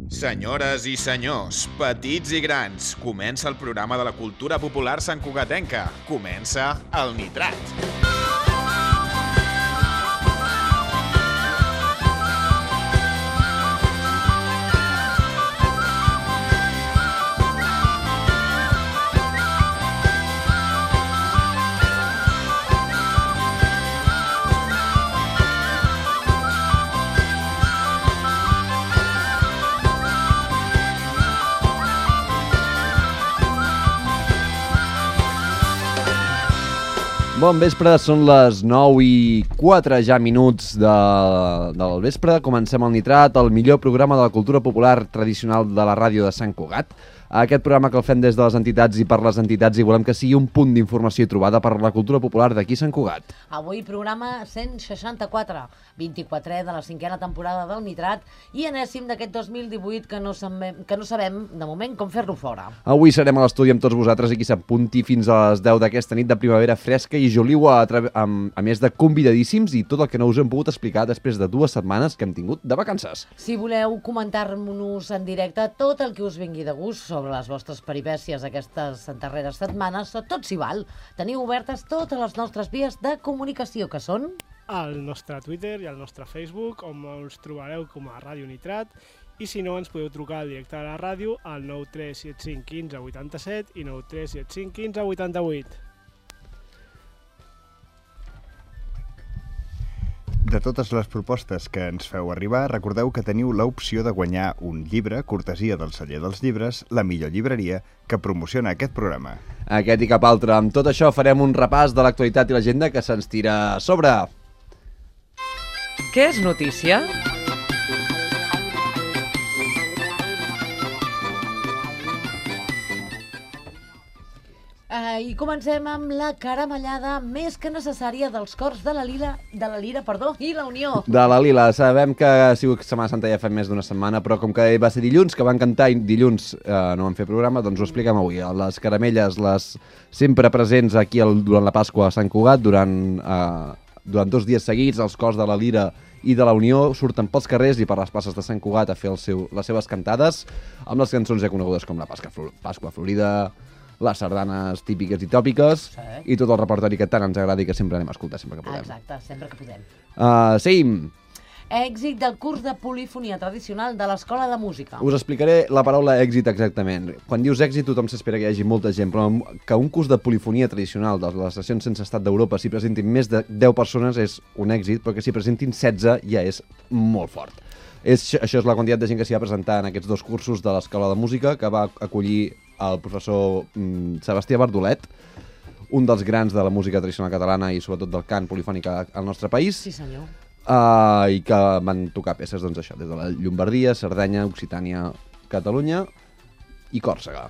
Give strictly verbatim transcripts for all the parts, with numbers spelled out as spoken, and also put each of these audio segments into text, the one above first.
Senyores i senyors, petits i grans, comença el programa de la cultura popular santcugatenca. Comença el Nitrat. Bon vespre, són les nou i quatre ja minuts de, del vespre. Comencem el Nitrat, el millor programa de la cultura popular tradicional de la ràdio de Sant Cugat. Aquest programa que el fem des de les entitats i per les entitats i volem que sigui un punt d'informació i trobada per la cultura popular d'aquí Sant Cugat. Avui programa cent seixanta-quatre, vint-i-quatre de la cinquena temporada del Nitrat i enèsim d'aquest dos mil divuit que no, sabem, que no sabem de moment com fer-lo fora. Avui serem a l'estudi amb tots vosaltres i qui s'apunti fins a les deu d'aquesta nit de primavera fresca i joliua a, a, a més de convidadíssims i tot el que no us hem pogut explicar després de dues setmanes que hem tingut de vacances. Si voleu comentar-nos en directe tot el que us vingui de gust sobre les vostres peripècies aquestes darreres setmanes, tot s'hi val. Teniu obertes totes les nostres vies de comunicació, que són al nostre Twitter i al nostre Facebook, on us trobareu com a Ràdio Nitrat, i si no, ens podeu trucar al directe de la ràdio al nou tres set cinc quinze vuitanta-set i nou tres set cinc quinze vuitanta-vuit. De totes les propostes que ens feu arribar, recordeu que teniu l'opció de guanyar un llibre, cortesia del celler dels llibres, la millor llibreria, que promociona aquest programa. Aquest i cap altre. Amb tot això farem un repàs de l'actualitat i l'agenda que se'ns tira a sobre. Què és notícia? Uh, I comencem amb la caramellada més que necessària dels cors de la Lila, de la Lira, perdó, i la Unió. De la Lila. Sabem que ha sigut Setmana Santa ja fa més d'una setmana, però com que va ser dilluns, que van cantar i dilluns eh, no van fer programa, doncs ho expliquem avui. Les caramelles, les sempre presents aquí el, durant la Pasqua a Sant Cugat, durant, eh, durant dos dies seguits, els cors de la Lira i de la Unió surten pels carrers i per les places de Sant Cugat a fer el seu, les seves cantades, amb les cançons ja conegudes com la Pasqua, Pasqua Florida, les sardanes típiques i tòpiques, sí, i tot el repertori que tant ens agrada i que sempre anem a escoltar sempre que podem. Exacte, sempre que podem. Uh, seguim. Èxit del curs de polifonia tradicional de l'Escola de Música. Us explicaré la paraula èxit exactament. Quan dius èxit tothom s'espera que hi hagi molta gent, però que un curs de polifonia tradicional de les nacions sense estat d'Europa s'hi presentin més de deu persones és un èxit, però que s'hi presentin setze ja és molt fort. És, això és la quantitat de gent que s'hi va presentar en aquests dos cursos de l'Escola de Música que va acollir el professor mm, Sebastià Bardolet, un dels grans de la música tradicional catalana i sobretot del cant polifònic al nostre país. Sí, senyor. Uh, I que van tocar peces, doncs això, des de la Llombardia, Cerdanya, Occitània, Catalunya i Còrsega.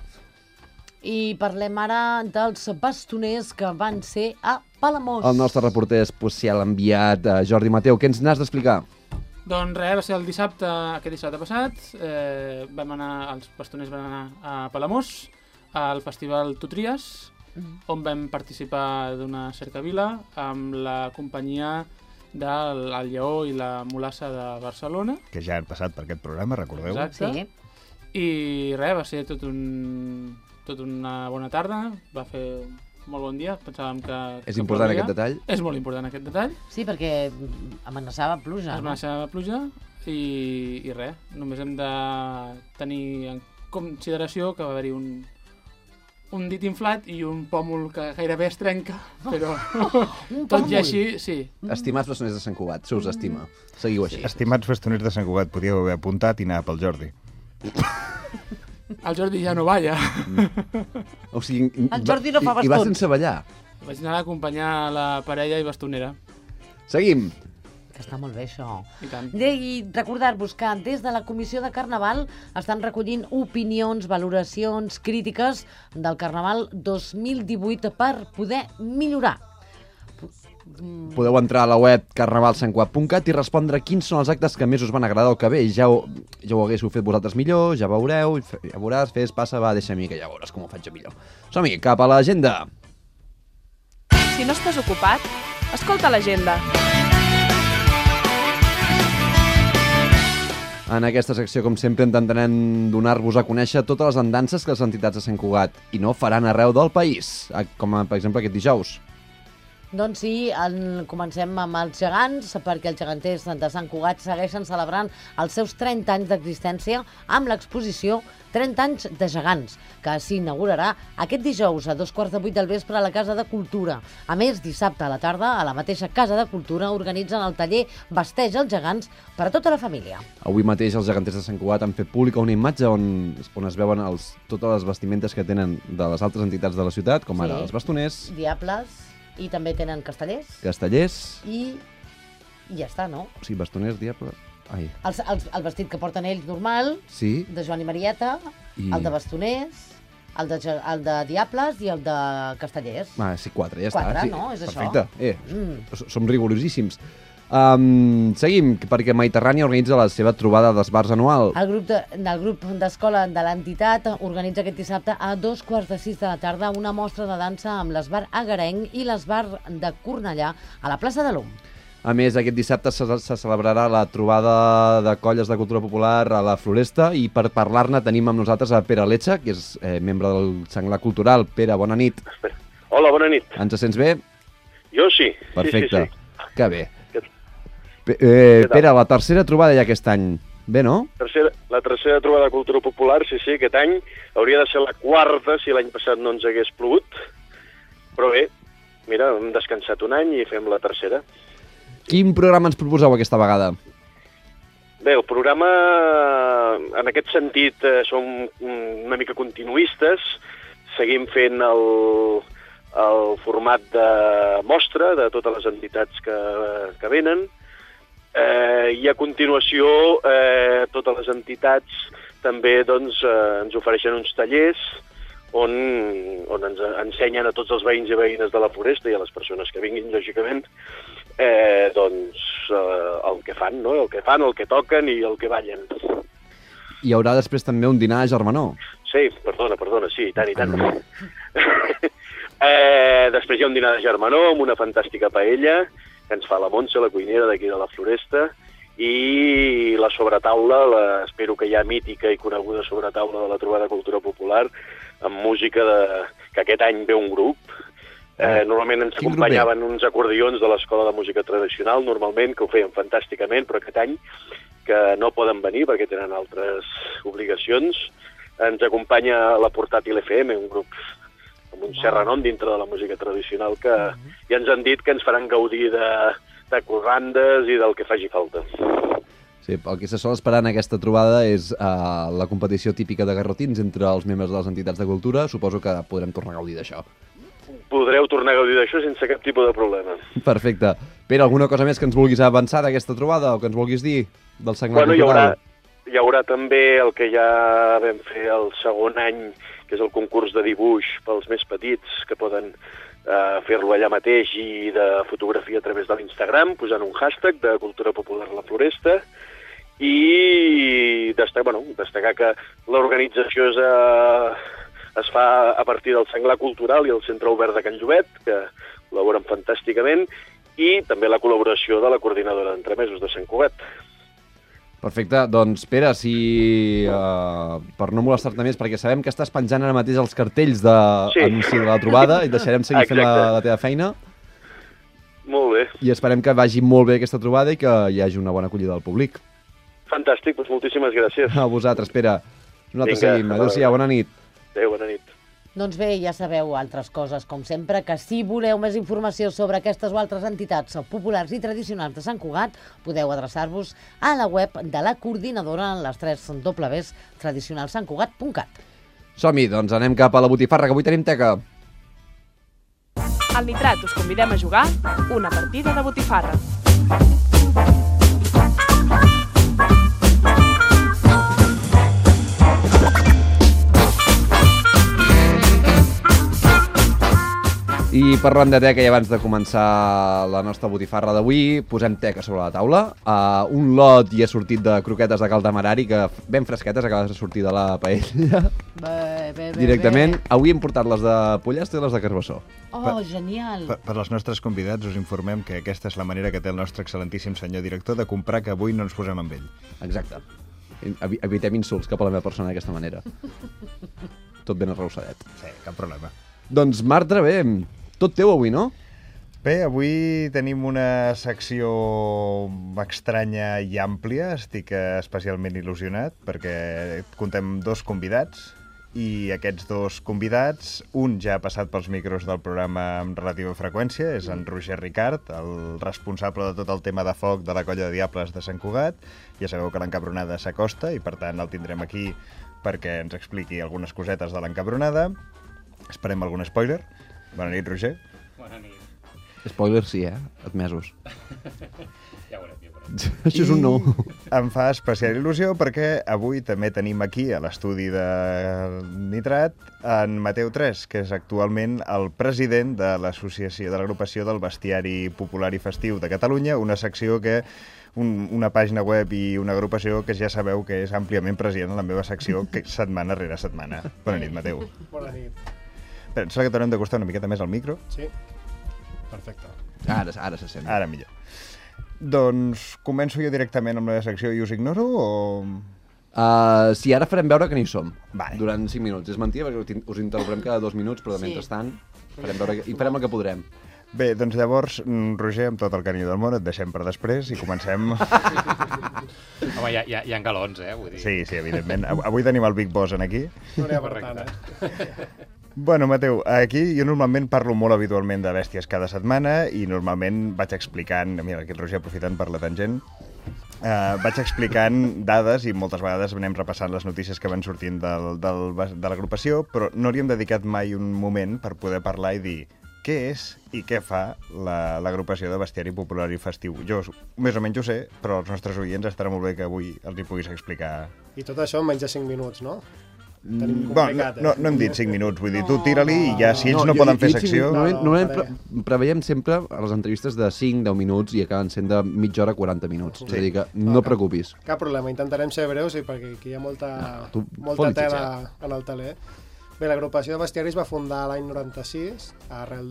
I parlem ara dels bastoners que van ser a Palamós. El nostre reporter especial enviat, uh, Jordi Mateu, què ens n'has d'explicar? Doncs res, va ser el dissabte, aquest dissabte passat, eh, vam anar, els bastoners van anar a Palamós, al festival Tutries, mm. on vam participar d'una cercavila amb la companyia del el Lleó i la Mulassa de Barcelona. Que ja han passat per aquest programa, recordeu? Exacte. Sí. I res, va ser tot, un, tot una bona tarda, va fer molt bon dia, pensàvem que... És que important ploria. aquest detall? És molt important aquest detall. Sí, perquè amenaçava pluja. Amenaçava pluja i, i res, només hem de tenir en consideració que va haver-hi un, un dit inflat i un pòmul que gairebé es trenca, però tot i així, sí. Estimats bastoners de Sant Cugat, se us estima. Seguiu així. Estimats bastoners de Sant Cugat, podíeu haver apuntat i anar pel Jordi. El Jordi ja no balla. Mm. O sigui, el Jordi no fa bastons. I va sense ballar. Vaig anar a acompanyar la parella i bastonera. Seguim. Que està molt bé, això. I tant. I recordar-vos que des de la Comissió de Carnaval estan recollint opinions, valoracions, crítiques del Carnaval dos mil divuit per poder millorar. Podeu entrar a la web carnaval sant cugat punt cat i respondre quins són els actes que més us van agradar o que bé. Ja ho, ja ho haguéssiu fet vosaltres millor, ja veureu, ja veuràs, fes, passa, va, deixa a mi que ja veuràs com ho faig jo millor. Som-hi, cap a l'agenda. Si no estàs ocupat, escolta l'agenda. En aquesta secció, com sempre, intentarem donar-vos a conèixer totes les andances que les entitats de Sant Cugat i no faran arreu del país, com per exemple aquest dijous. Doncs sí, en, comencem amb els gegants, perquè els geganters de Sant Cugat segueixen celebrant els seus trenta anys d'existència amb l'exposició trenta anys de gegants, que s'inaugurarà aquest dijous a dos quarts de vuit del vespre a la Casa de Cultura. A més, dissabte a la tarda, a la mateixa Casa de Cultura, organitzen el taller Vesteix els gegants per a tota la família. Avui mateix els geganters de Sant Cugat han fet pública una imatge on, on es veuen els, totes les vestimentes que tenen de les altres entitats de la ciutat, com ara Sí. els bastoners, Diables, i també tenen castellers, castellers, i, i ja està, no? o sigui, bastoners, diables... Ai, Els, els, el vestit que porten ells normal, sí, de Joan i Marieta, I- el de bastoners, el de, ge- el de Diables i el de castellers. ah, sí, quatre, ja Quatre, està. Sí, no? És això. perfecte. Eh, Mm. s- som rigorosíssims. Um, seguim, perquè Mediterrània organitza la seva trobada d'esbars anual. El grup de, del grup d'escola de l'entitat organitza aquest dissabte a dos quarts de sis de la tarda una mostra de dansa amb l'esbar agarenc i l'esbar de Cornellà a la plaça de l'Om. A més, aquest dissabte se, se celebrarà la trobada de colles de cultura popular a la Floresta i per parlar-ne tenim amb nosaltres a Pere Letxa, que és eh, membre del Senglar Cultural. Pere, bona nit. Hola, bona nit. Ens sents bé? Jo sí. Perfecte. Sí, sí, sí. Que bé. Què- Pe eh, Què tal? Pere, la tercera trobada ja aquest any. Bé, no? Tercera, la tercera trobada de cultura popular, sí, sí, aquest any. Hauria de ser la quarta si l'any passat no ens hagués plogut. Però bé, mira, hem descansat un any i fem la tercera. Quin programa ens proposeu aquesta vegada? Bé, el programa, en aquest sentit, eh, som una mica continuistes. Seguim fent el, el format de mostra de totes les entitats que, que venen. Eh, I a continuació, eh, totes les entitats també doncs, eh, ens ofereixen uns tallers on, on ens ensenyen a tots els veïns i veïnes de la Floresta i a les persones que vinguin, lògicament, eh, doncs, eh, el que fan, no? El que fan, el que toquen i el que ballen. Hi haurà després també un dinar a Germanó. Sí, perdona, perdona, sí, i tant, i tant. eh, després hi ha un dinar de Germanó amb una fantàstica paella que ens fa la Montse, la cuinera d'aquí de la Floresta, i la sobretaula, la, espero que ja mítica i coneguda sobretaula de la trobada Cultura Popular, amb música de, que aquest any ve un grup. Eh, normalment ens Quin grup acompanyaven uns acordions de l'Escola de Música Tradicional, normalment, que ho feien fantàsticament, però aquest any, que no poden venir perquè tenen altres obligacions, ens acompanya la Portàtil F M, un grup amb un cert renom dintre de la música tradicional, que ja ens han dit que ens faran gaudir de, de corrandes i del que faci falta. Sí, el que se sol esperar en aquesta trobada és uh, la competició típica de garrotins entre els membres de les entitats de cultura. Suposo que podrem tornar a gaudir d'això. Podreu tornar a gaudir d'això sense cap tipus de problema. Perfecte. Pere, alguna cosa més que ens vulguis avançar d'aquesta trobada o que ens vulguis dir del Senglar Bueno, hi haurà, Cultural? hi haurà també el que ja vam fer el segon any, que és el concurs de dibuix pels més petits, que poden eh, fer-lo allà mateix, i de fotografia a través de l'Instagram, posant un hashtag de Cultura Popular La Floresta, i destacar, bueno, destacar que l'organització és, eh, es fa a partir del Senglar Cultural i el Centre Obert de Can Llobet, que col·laboren fantàsticament, i també la col·laboració de la coordinadora d'entremesos de Sant Cugat. Perfecte. Doncs, Pere, si... Uh, per no molestar-te més, perquè sabem que estàs penjant ara mateix els cartells d'anunci Sí. de la trobada i deixarem seguir fent la, Exacte. la teva feina Molt bé. i esperem que vagi molt bé aquesta trobada i que hi hagi una bona acollida del públic. Fantàstic, doncs moltíssimes gràcies. A vosaltres, Pere. Nosaltres Vinga, seguim. Adéu-siau, bona nit. Adéu, bona nit. Doncs bé, ja sabeu altres coses, com sempre, que si voleu més informació sobre aquestes o altres entitats populars i tradicionals de Sant Cugat, podeu adreçar-vos a la web de la coordinadora en les tres Ws tradicional sant cugat punt cat. Som-hi, doncs anem cap a la botifarra, que avui tenim teca. Al Nitrat us convidem a jugar una partida de botifarra. I parlant de teca, i abans de començar la nostra botifarra d'avui, posem teca sobre la taula. Uh, un lot hi ha sortit de croquetes de caldemarari, que ben fresquetes, acabes de sortir de la paella. Bé, bé, bé, Directament. bé. Avui hem portat les de pollastre i les de carbassó. Oh, genial. Per, per als nostres convidats us informem que aquesta és la manera que té el nostre excel·lentíssim senyor director de comprar, que avui no ens posem amb ell. Exacte. Evi- Evitem insults cap a la meva persona d'aquesta manera. Tot ben arreusadet. Sí, cap problema. Doncs, Marta, bé, tot teu avui, no? Bé, avui tenim una secció estranya i àmplia. Estic especialment il·lusionat perquè contem dos convidats i aquests dos convidats, un ja ha passat pels micros del programa amb relativa freqüència, és en Roger Ricart, el responsable de tot el tema de foc de la colla de Diables de Sant Cugat. Ja sabeu que l'encabronada s'acosta i, per tant, el tindrem aquí perquè ens expliqui algunes cosetes de l'encabronada. Esperem algun spoiler. Bona nit, Roger. Bona nit. Spoiler sí, eh? Admesos. Ja ho veurem, ja ho veurem. Això és un no. Em fa especial il·lusió perquè avui també tenim aquí a l'estudi de Nitrat en Mateu Tres, que és actualment el president de l'associació de l'agrupació del Bestiari Popular i Festiu de Catalunya, una secció que un, una pàgina web i una agrupació que ja sabeu que és àmpliament present en la meva secció que setmana rere setmana. Bona nit, Mateu. Bona nit. Però em sembla que t'haurem de costar una miqueta més al micro. Sí. Perfecte. Ara, ara se sent. Ara millor. Doncs començo jo directament amb la secció i us ignoro o... Uh, sí, ara farem veure que no hi som. Vale. Durant cinc minuts. És mentida perquè us interromprem cada dos minuts, però de Sí. mentrestant farem veure que... i farem el que podrem. Bé, doncs llavors, Roger, amb tot el carinyo del món, et deixem per després i comencem... Home, hi ha, hi, ha, hi ha galons, eh? Vull dir. Sí, sí, evidentment. Avui tenim el Big Boss en aquí. No n'hi ha per tant, eh? Bueno, Mateu, aquí jo normalment parlo molt habitualment de bèsties cada setmana i normalment vaig explicant... Mira, aquí el Roger aprofitant per la tangent. Uh, vaig explicant dades i moltes vegades anem repassant les notícies que van sortint del, del, de l'agrupació, però no li hem dedicat mai un moment per poder parlar i dir què és i què fa la- l'agrupació de Bestiari Popular i Festiu. Jo més o menys ho sé, però els nostres oients estarà molt bé que avui els hi puguis explicar. I tot això en menys de cinc minuts, no? Tenim Bueno, complicat, no, eh? no, no hem dit cinc minuts, vull dir, tu tira-li i ja, si ells no, jo- poden jo fer dic cinc secció... minuts. No, no, Normalment, faré. normalment pre preveiem sempre a les entrevistes de cinc deu minuts i acaben sent de mitja hora a quaranta minuts. Sí. És a dir, que no et preocupis. Cap problema, intentarem ser breus i perquè aquí hi ha molta, No, tu molta fot-li tela xitxa. en el taler. Bé, l'agrupació de bestiaris va fundar l'any noranta-sis arrel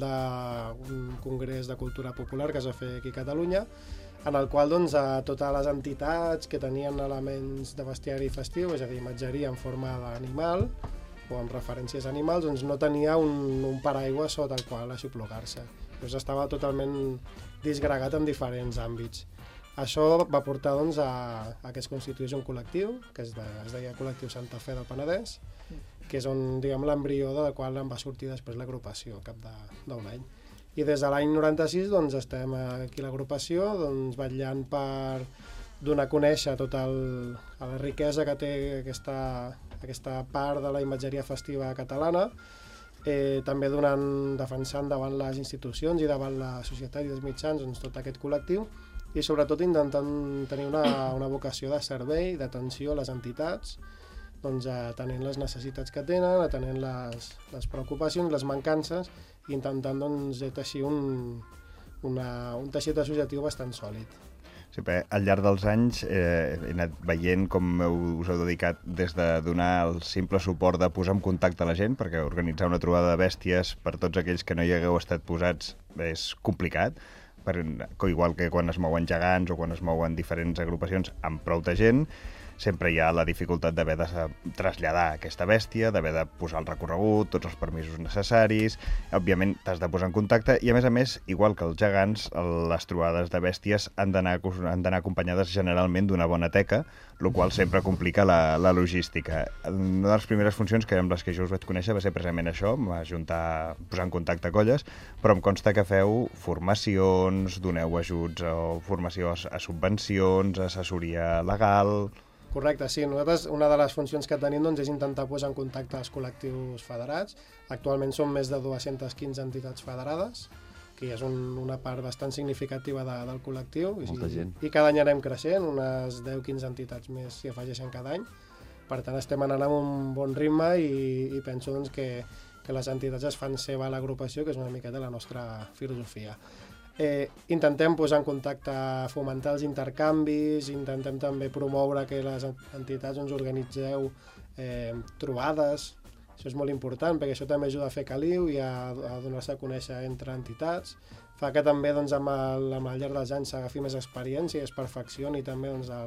d'un congrés de cultura popular que es va fer aquí a Catalunya, en el qual doncs, a totes les entitats que tenien elements de bestiari festiu, és a dir, imatgeria en forma d'animal o amb referències a animals, doncs no tenia un, un paraigua sota el qual aixoplugar-se. Llavors estava totalment disgregat en diferents àmbits. Això va portar doncs, a, a que es constituís un col·lectiu, que es, de, es deia Col·lectiu Santa Fe del Penedès, que és on, diguem, l'embrió del qual en va sortir després l'agrupació, al cap de- d'un any. I des de l'any noranta-sis doncs, estem aquí a l'agrupació, doncs, vetllant per donar a conèixer tota el, la riquesa que té aquesta, aquesta part de la imatgeria festiva catalana, eh, també donant, defensant davant les institucions i davant la societat i els mitjans doncs, tot aquest col·lectiu, i sobretot intentant tenir una, una vocació de servei, d'atenció a les entitats, doncs, atenent les necessitats que tenen, atenent les, les preocupacions, les mancances, i intentant doncs, teixir un, una, un teixit associatiu bastant sòlid. Sí, bé, al llarg dels anys eh, he anat veient com heu, us heu dedicat des de donar el simple suport de posar en contacte la gent, perquè organitzar una trobada de bèsties per tots aquells que no hi hagueu estat posats és complicat, per, igual que quan es mouen gegants o quan es mouen diferents agrupacions amb prou de gent, sempre hi ha la dificultat d'haver de traslladar aquesta bèstia, d'haver de posar el recorregut, tots els permisos necessaris, òbviament t'has de posar en contacte i a més a més, igual que els gegants, les trobades de bèsties han d'anar han d'anar acompanyades generalment d'una bona teca, el qual sempre complica la, la logística. Una de les primeres funcions que amb les que jo us vaig conèixer va ser precisament això, ajuntar, posar en contacte colles, però em consta que feu formacions, doneu ajuts o formació a subvencions, assessoria legal... Correcte, sí. Nosaltres una de les funcions que tenim doncs, és intentar posar en contacte els col·lectius federats. Actualment són més de dues-centes quinze entitats federades, que és un, una part bastant significativa de, del col·lectiu. Molta I, gent. I cada any anem creixent, unes deu quinze entitats més s'hi afegeixen cada any. Per tant, estem anant amb un bon ritme i, i penso doncs, que, que les entitats es fan seva a l'agrupació, que és una miqueta la nostra filosofia. Eh, intentem posar en contacte, fomentar els intercanvis, intentem també promoure que les entitats ens organitzeu eh, trobades. Això és molt important perquè això també ajuda a fer caliu i a, a donar-se a conèixer entre entitats. Fa que també doncs, amb, el, amb el llarg dels anys s'agafi més experiència i es perfeccioni també doncs, el,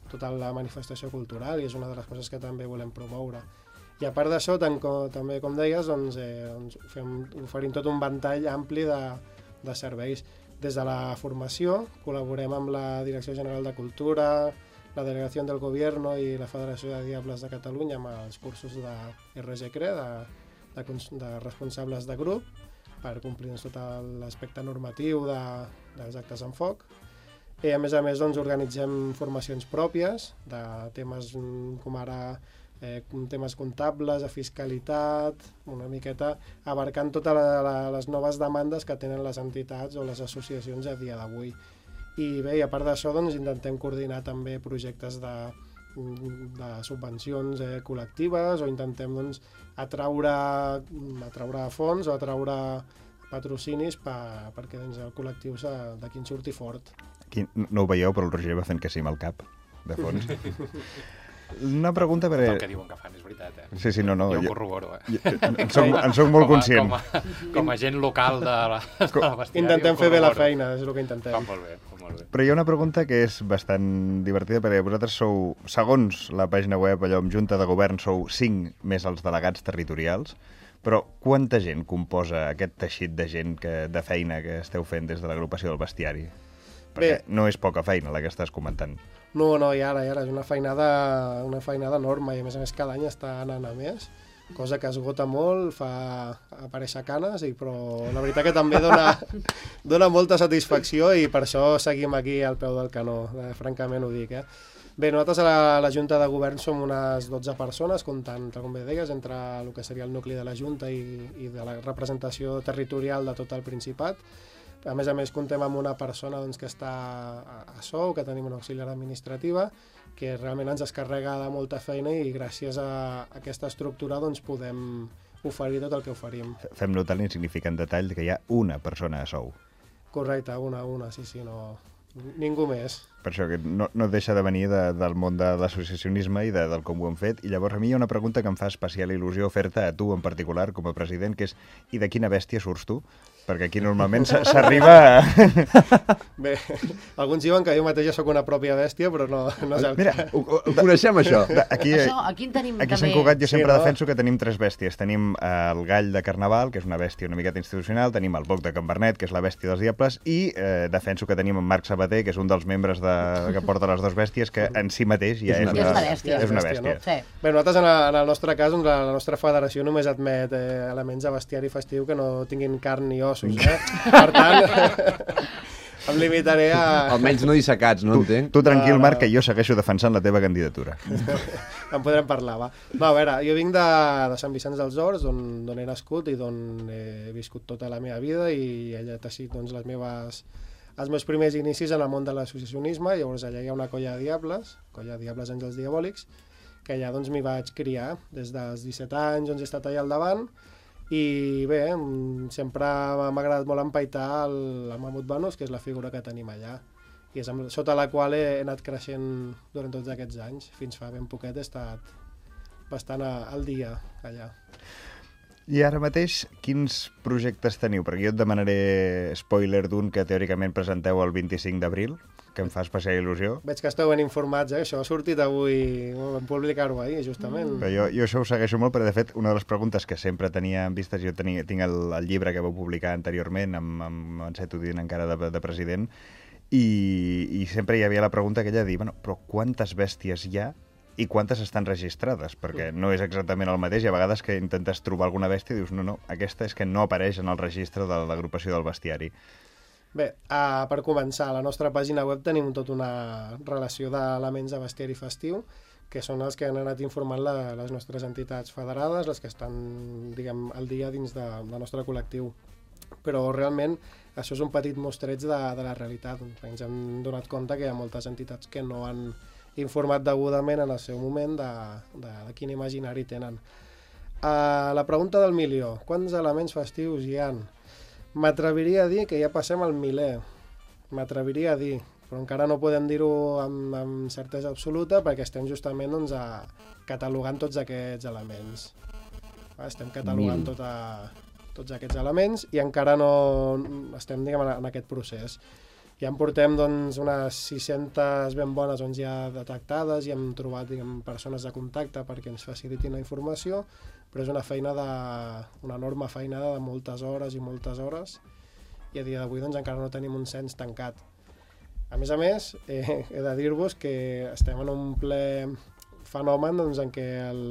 tota la manifestació cultural, i és una de les coses que també volem promoure. I a part d'això, també, com deies, doncs, eh, doncs fem, oferim tot un ventall ampli de, de serveis. Des de la formació, col·laborem amb la Direcció General de Cultura, la Delegació del Gobierno i la Federació de Diables de Catalunya amb els cursos de R G C R E, de, de, de responsables de grup, per complir tot l'aspecte normatiu de, dels actes en foc. I a més a més doncs, organitzem formacions pròpies de temes com ara eh, temes comptables, de fiscalitat, una miqueta abarcant totes les noves demandes que tenen les entitats o les associacions a dia d'avui. I bé, i a part d'això doncs, intentem coordinar també projectes de, de subvencions eh, col·lectives, o intentem doncs, atraure, atraure fons o atraure patrocinis per, perquè doncs, el col·lectiu d'aquí en surti fort. Aquí no ho veieu, però el Roger va fent que sí amb el cap, de fons. Una pregunta per... El que diuen que fan és veritat, eh? Sí, sí, no, no. Jo ho corroboro, eh? En soc, en soc molt conscient. Com a, com, a, com a gent local de la, de la bestiari. Intentem fer bé la feina, és el que intentem. Fa molt bé, fa molt bé. Però hi ha una pregunta que és bastant divertida, perquè vosaltres sou, segons la pàgina web, allò amb Junta de Govern, sou cinc més els delegats territorials, però quanta gent composa aquest teixit de gent que, de feina que esteu fent des de l'agrupació del bestiari? Perquè bé, no és poca feina la que estàs comentant. No, no, i ara, i ara, és una feinada, una feinada enorme, i a més a més cada any està anant a més, cosa que esgota molt, fa aparèixer canes, i, però la veritat que també dona, dona molta satisfacció, i per això seguim aquí al peu del canó, eh, francament ho dic. Eh? Bé, nosaltres a la, a la Junta de Govern som unes dotze persones, comptant, com bé deies, entre el que seria el nucli de la Junta i, i de la representació territorial de tot el Principat. A més a més, comptem amb una persona doncs, que està a sou, que tenim una auxiliar administrativa, que realment ens es carrega de molta feina, i gràcies a aquesta estructura doncs, podem oferir tot el que oferim. Fem notar l'insignificant detall que hi ha una persona a sou. Correcte, una, una, sí, sí, no... Ningú més. Per això que no, no deixa de venir de, del món de l'associacionisme i de, del com ho hem fet. I llavors a mi hi ha una pregunta que em fa especial il·lusió fer-te a tu en particular com a president, que és: i de quina bèstia surts tu? Perquè aquí normalment s'arriba a... Bé, alguns diuen que jo mateix ja sóc una pròpia bèstia, però no, no és el Mira, cas. ho, ho coneixem, això. Aquí, això, aquí en tenim aquí a també... Sant Cugat jo Sí, sempre no? defenso que tenim tres bèsties. Tenim eh, el gall de Carnaval, que és una bèstia una miqueta institucional, tenim el boc de Can Bernet, que és la bèstia dels diables, i eh, defenso que tenim en Marc Sabater, que és un dels membres de, que porta les dues bèsties, que en si mateix ja és, És una bèstia. És una bèstia, bèstia. no? Sí. Bé, nosaltres, en el, en el nostre cas, doncs, la, la nostra federació només admet eh, elements de bestiari festiu que no tinguin carn ni ossos. Eh? Per tant, em limitaré a... Almenys no dissecats, no Tu, entenc? tu tranquil, No, no. Marc, que jo segueixo defensant la teva candidatura. En podrem parlar, va. No, a veure, jo vinc de, de Sant Vicenç dels Horts, d'on he nascut i d'on he viscut tota la meva vida, i allà he teixit doncs, les meves, els meus primers inicis en el món de l'associacionisme. Llavors allà hi ha una colla de diables, colla de diables àngels diabòlics, que allà doncs, m'hi vaig criar des dels disset anys, on he estat allà al davant. I bé, sempre m'ha agradat molt empaitar el, el Mamut Banús, que és la figura que tenim allà, i és amb, sota la qual he, he anat creixent durant tots aquests anys. Fins fa ben poquet he estat bastant a, al dia allà. I ara mateix, quins projectes teniu? Perquè jo et demanaré spoiler d'un que teòricament presenteu el vint-i-cinc d'abril, que em fa especial il·lusió. Veig que esteu ben informats, eh? Això ha sortit avui, vam publicar-ho ahir, justament. Però jo, jo això ho segueixo molt, perquè de fet una de les preguntes que sempre tenia en vistes, jo tenia, tinc el, el llibre que vau publicar anteriorment amb, amb en Set Udin encara de, de president, i, i sempre hi havia la pregunta aquella de dir, bueno, però quantes bèsties hi ha i quantes estan registrades? Perquè no és exactament el mateix, i a vegades que intentes trobar alguna bèstia i dius, no, no, aquesta és que no apareix en el registre de l'agrupació del bestiari. Bé, uh, per començar, a la nostra pàgina web tenim tota una relació d'elements de bestiari festiu, que són els que han anat informant la, les nostres entitats federades, les que estan, diguem, al dia dins de, del nostre col·lectiu. Però realment això és un petit mostreig de, de la realitat. Ens hem donat compte que hi ha moltes entitats que no han informat degudament en el seu moment de, de, de quin imaginari tenen. Uh, la pregunta del milió, quants elements festius hi ha? M'atreviria a dir que ja passem al miler, m'atreviria a dir, però encara no podem dir-ho amb, amb certesa absoluta perquè estem justament doncs, a, catalogant tots aquests elements. Va, estem catalogant tota, tots aquests elements i encara no estem diguem, en aquest procés. Ja en portem doncs, unes sis-centes ben bones doncs, ja detectades i hem trobat diguem, persones de contacte perquè ens facilitin la informació, però és una feina de, una enorme feina de moltes hores i moltes hores i a dia d'avui doncs, encara no tenim un cens tancat. A més a més, eh, he de dir-vos que estem en un ple fenomen doncs, en què el,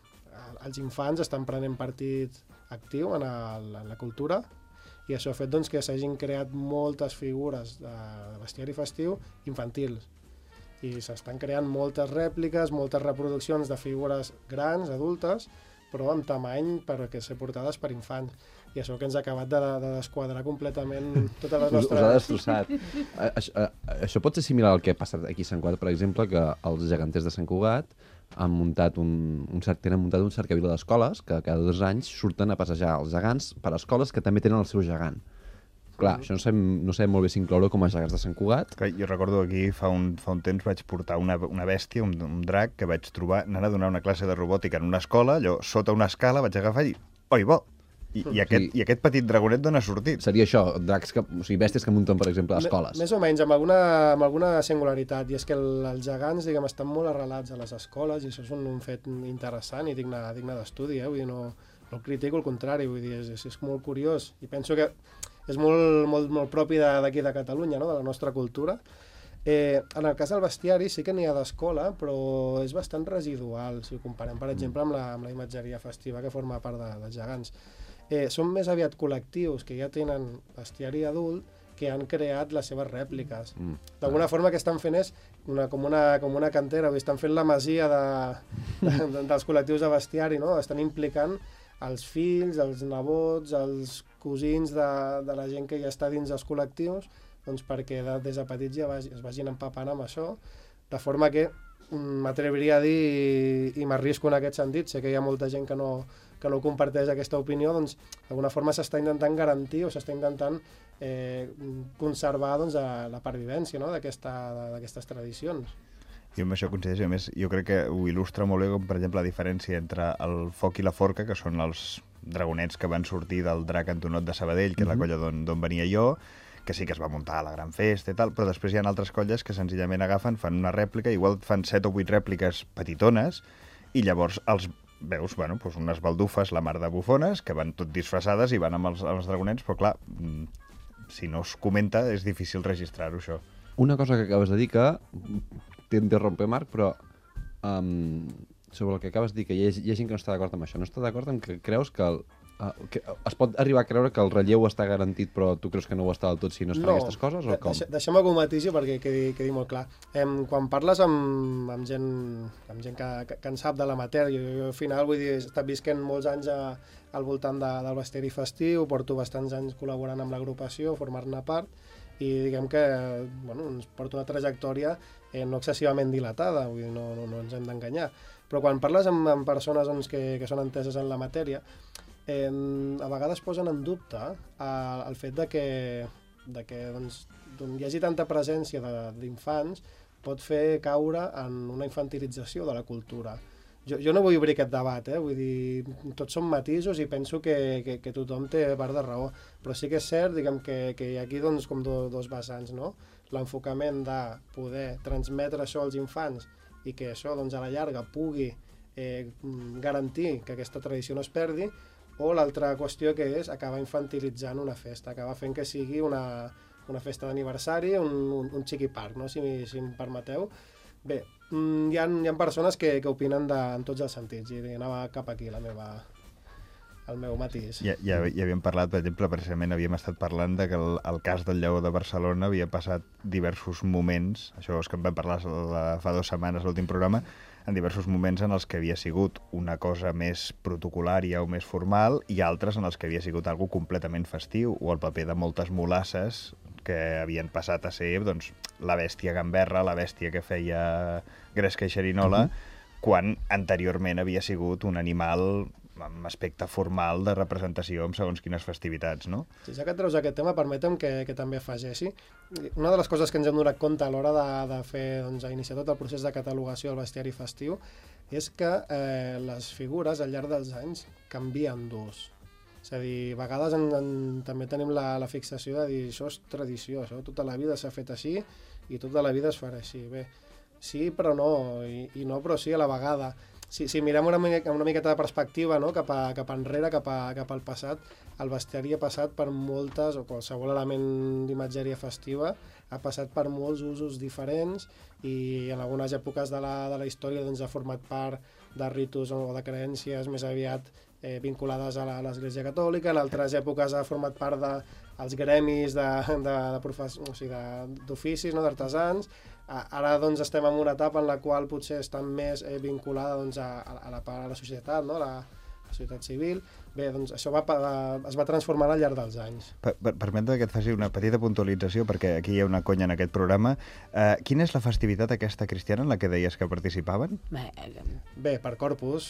els infants estan prenent partit actiu en, el, en la cultura i això ha fet doncs, que s'hagin creat moltes figures de bestiari festiu infantils i s'estan creant moltes rèpliques, moltes reproduccions de figures grans, adultes, però amb tamany perquè ser portades per infants. I això que ens ha acabat de, de desquadrar completament totes les nostres... Us, us ha destrossat. a, a, a, això pot ser similar al que ha passat aquí a Sant Cugat, per exemple, que els geganters de Sant Cugat han muntat un, un, tenen muntat un cercavila d'escoles que cada dos anys surten a passejar els gegants per escoles que també tenen el seu gegant. Clar, això no sabem, no sabem molt bé si incloure com a gegants de Sant Cugat. Clar, jo recordo aquí fa un, fa un temps vaig portar una, una bèstia, un, un drac, que vaig trobar, anant a donar una classe de robòtica en una escola, allò, sota una escala, vaig agafar i... Oi, bo! I, i, aquest, sí. I aquest petit dragonet d'on ha sortit? Seria això, dracs que, o sigui, bèsties que munten, per exemple, a escoles. Més o menys, amb alguna, amb alguna singularitat, i és que el, els gegants diguem, estan molt arrelats a les escoles, i això és un, un fet interessant i digne, digne d'estudi, eh? Vull dir, no, no el critico, al contrari, vull dir, és, és, és molt curiós, i penso que és molt, molt, molt propi d'aquí de, de Catalunya, no? De la nostra cultura. Eh, en el cas del bestiari sí que n'hi ha d'escola, però és bastant residual, si ho comparem, per exemple, amb la, amb la imatgeria festiva que forma part de, dels gegants. Eh, són més aviat col·lectius que ja tenen bestiari adult que han creat les seves rèpliques. Mm. D'alguna forma que estan fent és una, com, una, com una cantera, estan fent la masia de, de, de, dels col·lectius de bestiari, no? Estan implicant els fills, els nebots, els cosins de, de la gent que ja està dins dels col·lectius, doncs perquè de, des de petits ja vagi, es vagin empapant amb això, de forma que m'atreviria a dir, i, i m'arrisco en aquest sentit, sé que hi ha molta gent que no, que no comparteix aquesta opinió, doncs d'alguna forma s'està intentant garantir o s'està intentant eh, conservar doncs, la pervivència, no? d'aquestes tradicions. Jo amb això coincideixo, a més, jo crec que ho il·lustra molt bé, com per exemple la diferència entre el foc i la forca, que són els dragonets que van sortir del drac Antonot de Sabadell, que és la colla d'on venia jo, que sí que es va muntar a la gran festa i tal, però després hi ha altres colles que senzillament agafen, fan una rèplica, igual fan set o vuit rèpliques petitones, i llavors els veus, bueno, doncs unes baldufes, la mar de bufones, que van tot disfressades i van amb els, amb els dragonets, però clar, si no es comenta és difícil registrar-ho, això. Una cosa que acabes de dir que t'interrompe, Marc, però um, sobre el que acabes de dir, que hi ha, hi ha gent que no està d'acord amb això, no està d'acord amb que creus que, el, uh, que es pot arribar a creure que el relleu està garantit, però tu creus que no ho està del tot si no es fan no, aquestes coses, o com? Deixa, deixem-me que ho matisi perquè quedi, quedi molt clar. Em, quan parles amb, amb gent, amb gent que, que, que en sap de la matèria, jo, jo al final vull dir, he estat visquent molts anys a, al voltant de, del bestiari festiu, porto bastants anys col·laborant amb l'agrupació, formar-ne part, i diguem que bueno, ens porta una trajectòria eh, no excessivament dilatada, vull dir, no, no, no ens hem d'enganyar. Però quan parles amb, amb persones doncs, que, que són enteses en la matèria, eh, a vegades posen en dubte eh, el fet de que, de que doncs, hi hagi tanta presència d'infants pot fer caure en una infantilització de la cultura. Jo, jo no vull obrir aquest debat, eh? Vull dir, tots són matisos i penso que, que, que tothom té part de raó, però sí que és cert diguem, que, que hi ha aquí doncs, com do, dos vessants, no? L'enfocament de poder transmetre això als infants i que això doncs, a la llarga pugui eh, garantir que aquesta tradició no es perdi, o l'altra qüestió que és acabar infantilitzant una festa, acabar fent que sigui una, una festa d'aniversari, un, un, un xiqui parc, no? si, si em permeteu. Bé, hi ha, hi ha persones que, que opinen de, en tots els sentits i anava cap aquí la meva, el meu matís. Ja, ja, ja havíem parlat, per exemple, precisament havíem estat parlant de que el, el cas del Lleó de Barcelona havia passat diversos moments, això és que en vam parlar la, fa dues setmanes l'últim programa, en diversos moments en els que havia sigut una cosa més protocolària o més formal i altres en els que havia sigut algo completament festiu, o el paper de moltes mulasses que havien passat a ser doncs, la bèstia gamberra, la bèstia que feia gresca i xerinola, uh-huh. quan anteriorment havia sigut un animal amb aspecte formal de representació amb segons quines festivitats, no? Sí, ja que et treus aquest tema, permetem que, que també afegeixi. Una de les coses que ens hem donat compte a l'hora de, de fer, doncs, a iniciar tot el procés de catalogació del bestiari festiu és que eh, les figures al llarg dels anys canvien d'ús. És És a dir, a vegades en, en, també tenim la, la fixació de dir això és tradició, això tota la vida s'ha fet així i tota la vida es farà així. Bé, sí però no, i, i no però sí a la vegada. Si, si mirem una, una miqueta de perspectiva, no? cap, a, cap enrere, cap, a, cap al passat, el bestiari ha passat per moltes, o qualsevol element d'imatgeria festiva, ha passat per molts usos diferents i en algunes èpoques de la, de la història doncs, ha format part de ritus o de creences més aviat eh, vinculades a l'Església Catòlica, en altres èpoques ha format part dels gremis d'oficis, o sigui, d'oficis, no? d'artesans. Ara doncs, estem en una etapa en la qual potser està més eh, vinculada doncs, a, a, la, a la societat, no? la, la societat civil. Bé, doncs això va, es va transformar al llarg dels anys. Per, per, Permet que et faci una petita puntualització, perquè aquí hi ha una conya en aquest programa. Uh, quina és la festivitat aquesta cristiana en la que deies que participaven? Bé, Bé per Corpus.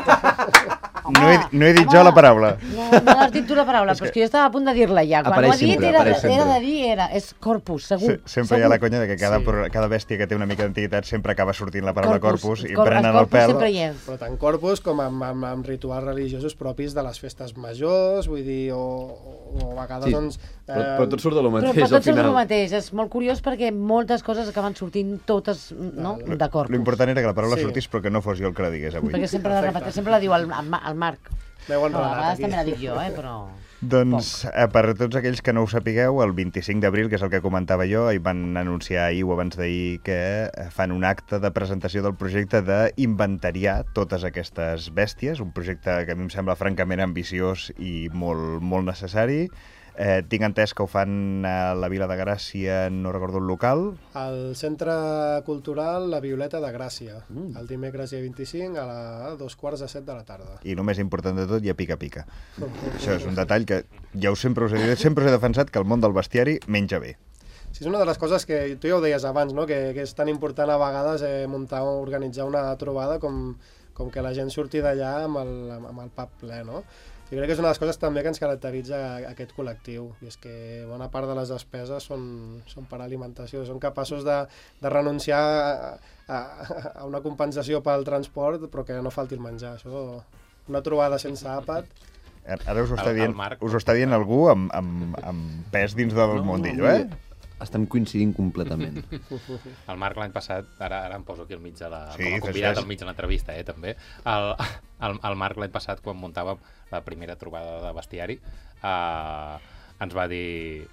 No he, no he dit jo la paraula. No, no has dit tu la paraula, però és que jo estava a punt de dir-la ja. Quan ho ha dit era, era de dir, era, és Corpus, segur. Sí, sempre segur. Hi ha la conya de que cada, sí. cada bèstia que té una mica d'antiguitat sempre acaba sortint la paraula Corpus, corpus i Cor prenen el pèl. Però tant Corpus com amb, amb, amb rituals religiosos propis de les festes majors, vull dir, o, o a vegades, sí. doncs... Eh... Però, però tot surt de lo mateix, però, però al final. Però tot surt de lo mateix, és molt curiós perquè moltes coses acaben sortint totes, no?, de Corpus. L'important era que la paraula sí. sortís, però que no fos jo el que la digués avui. Perquè sempre la, repeteix, sempre la diu el, el, el Marc. Meu no, a vegades també la dic jo, eh, però... Doncs, eh, per tots aquells que no ho sapigueu, el vint-i-cinc d'abril, que és el que comentava jo, hi van anunciar ahir o abans d'ahir que fan un acte de presentació del projecte d'inventariar totes aquestes bèsties, un projecte que a mi em sembla francament ambiciós i molt, molt necessari. Eh, tinc entès que ho fan a la Vila de Gràcia, no recordo el local. Al Centre Cultural La Violeta de Gràcia, mm. el dimecres dia vint-i-cinc a, la, a dos quarts de set de la tarda. I el més important de tot, hi ha pica-pica. Això és un detall que ja us sempre us he dit, sempre us he defensat que el món del bestiari menja bé. Sí, és una de les coses que tu ja ho deies abans, no? que, que és tan important a vegades eh, muntar o organitzar una trobada com, com que la gent surti d'allà amb, el, amb el pub ple, no? Jo crec que és una de les coses també que ens caracteritza aquest col·lectiu, i és que bona part de les despeses són, són per alimentació, són capaços de, de renunciar a, a, a una compensació pel transport, però que no falti el menjar. Això, una trobada sense àpat... Ara us ho està dient, us ho està dient algú amb, amb, amb pes dins del no, mundillo, eh? Estem coincidint completament. El Marc l'any passat, ara, ara em poso aquí al mig de la... Sí, com a convidat al mig de l'entrevista, eh, també. El, el, el Marc l'any passat, quan muntàvem la primera trobada de bestiari, eh, ens va dir...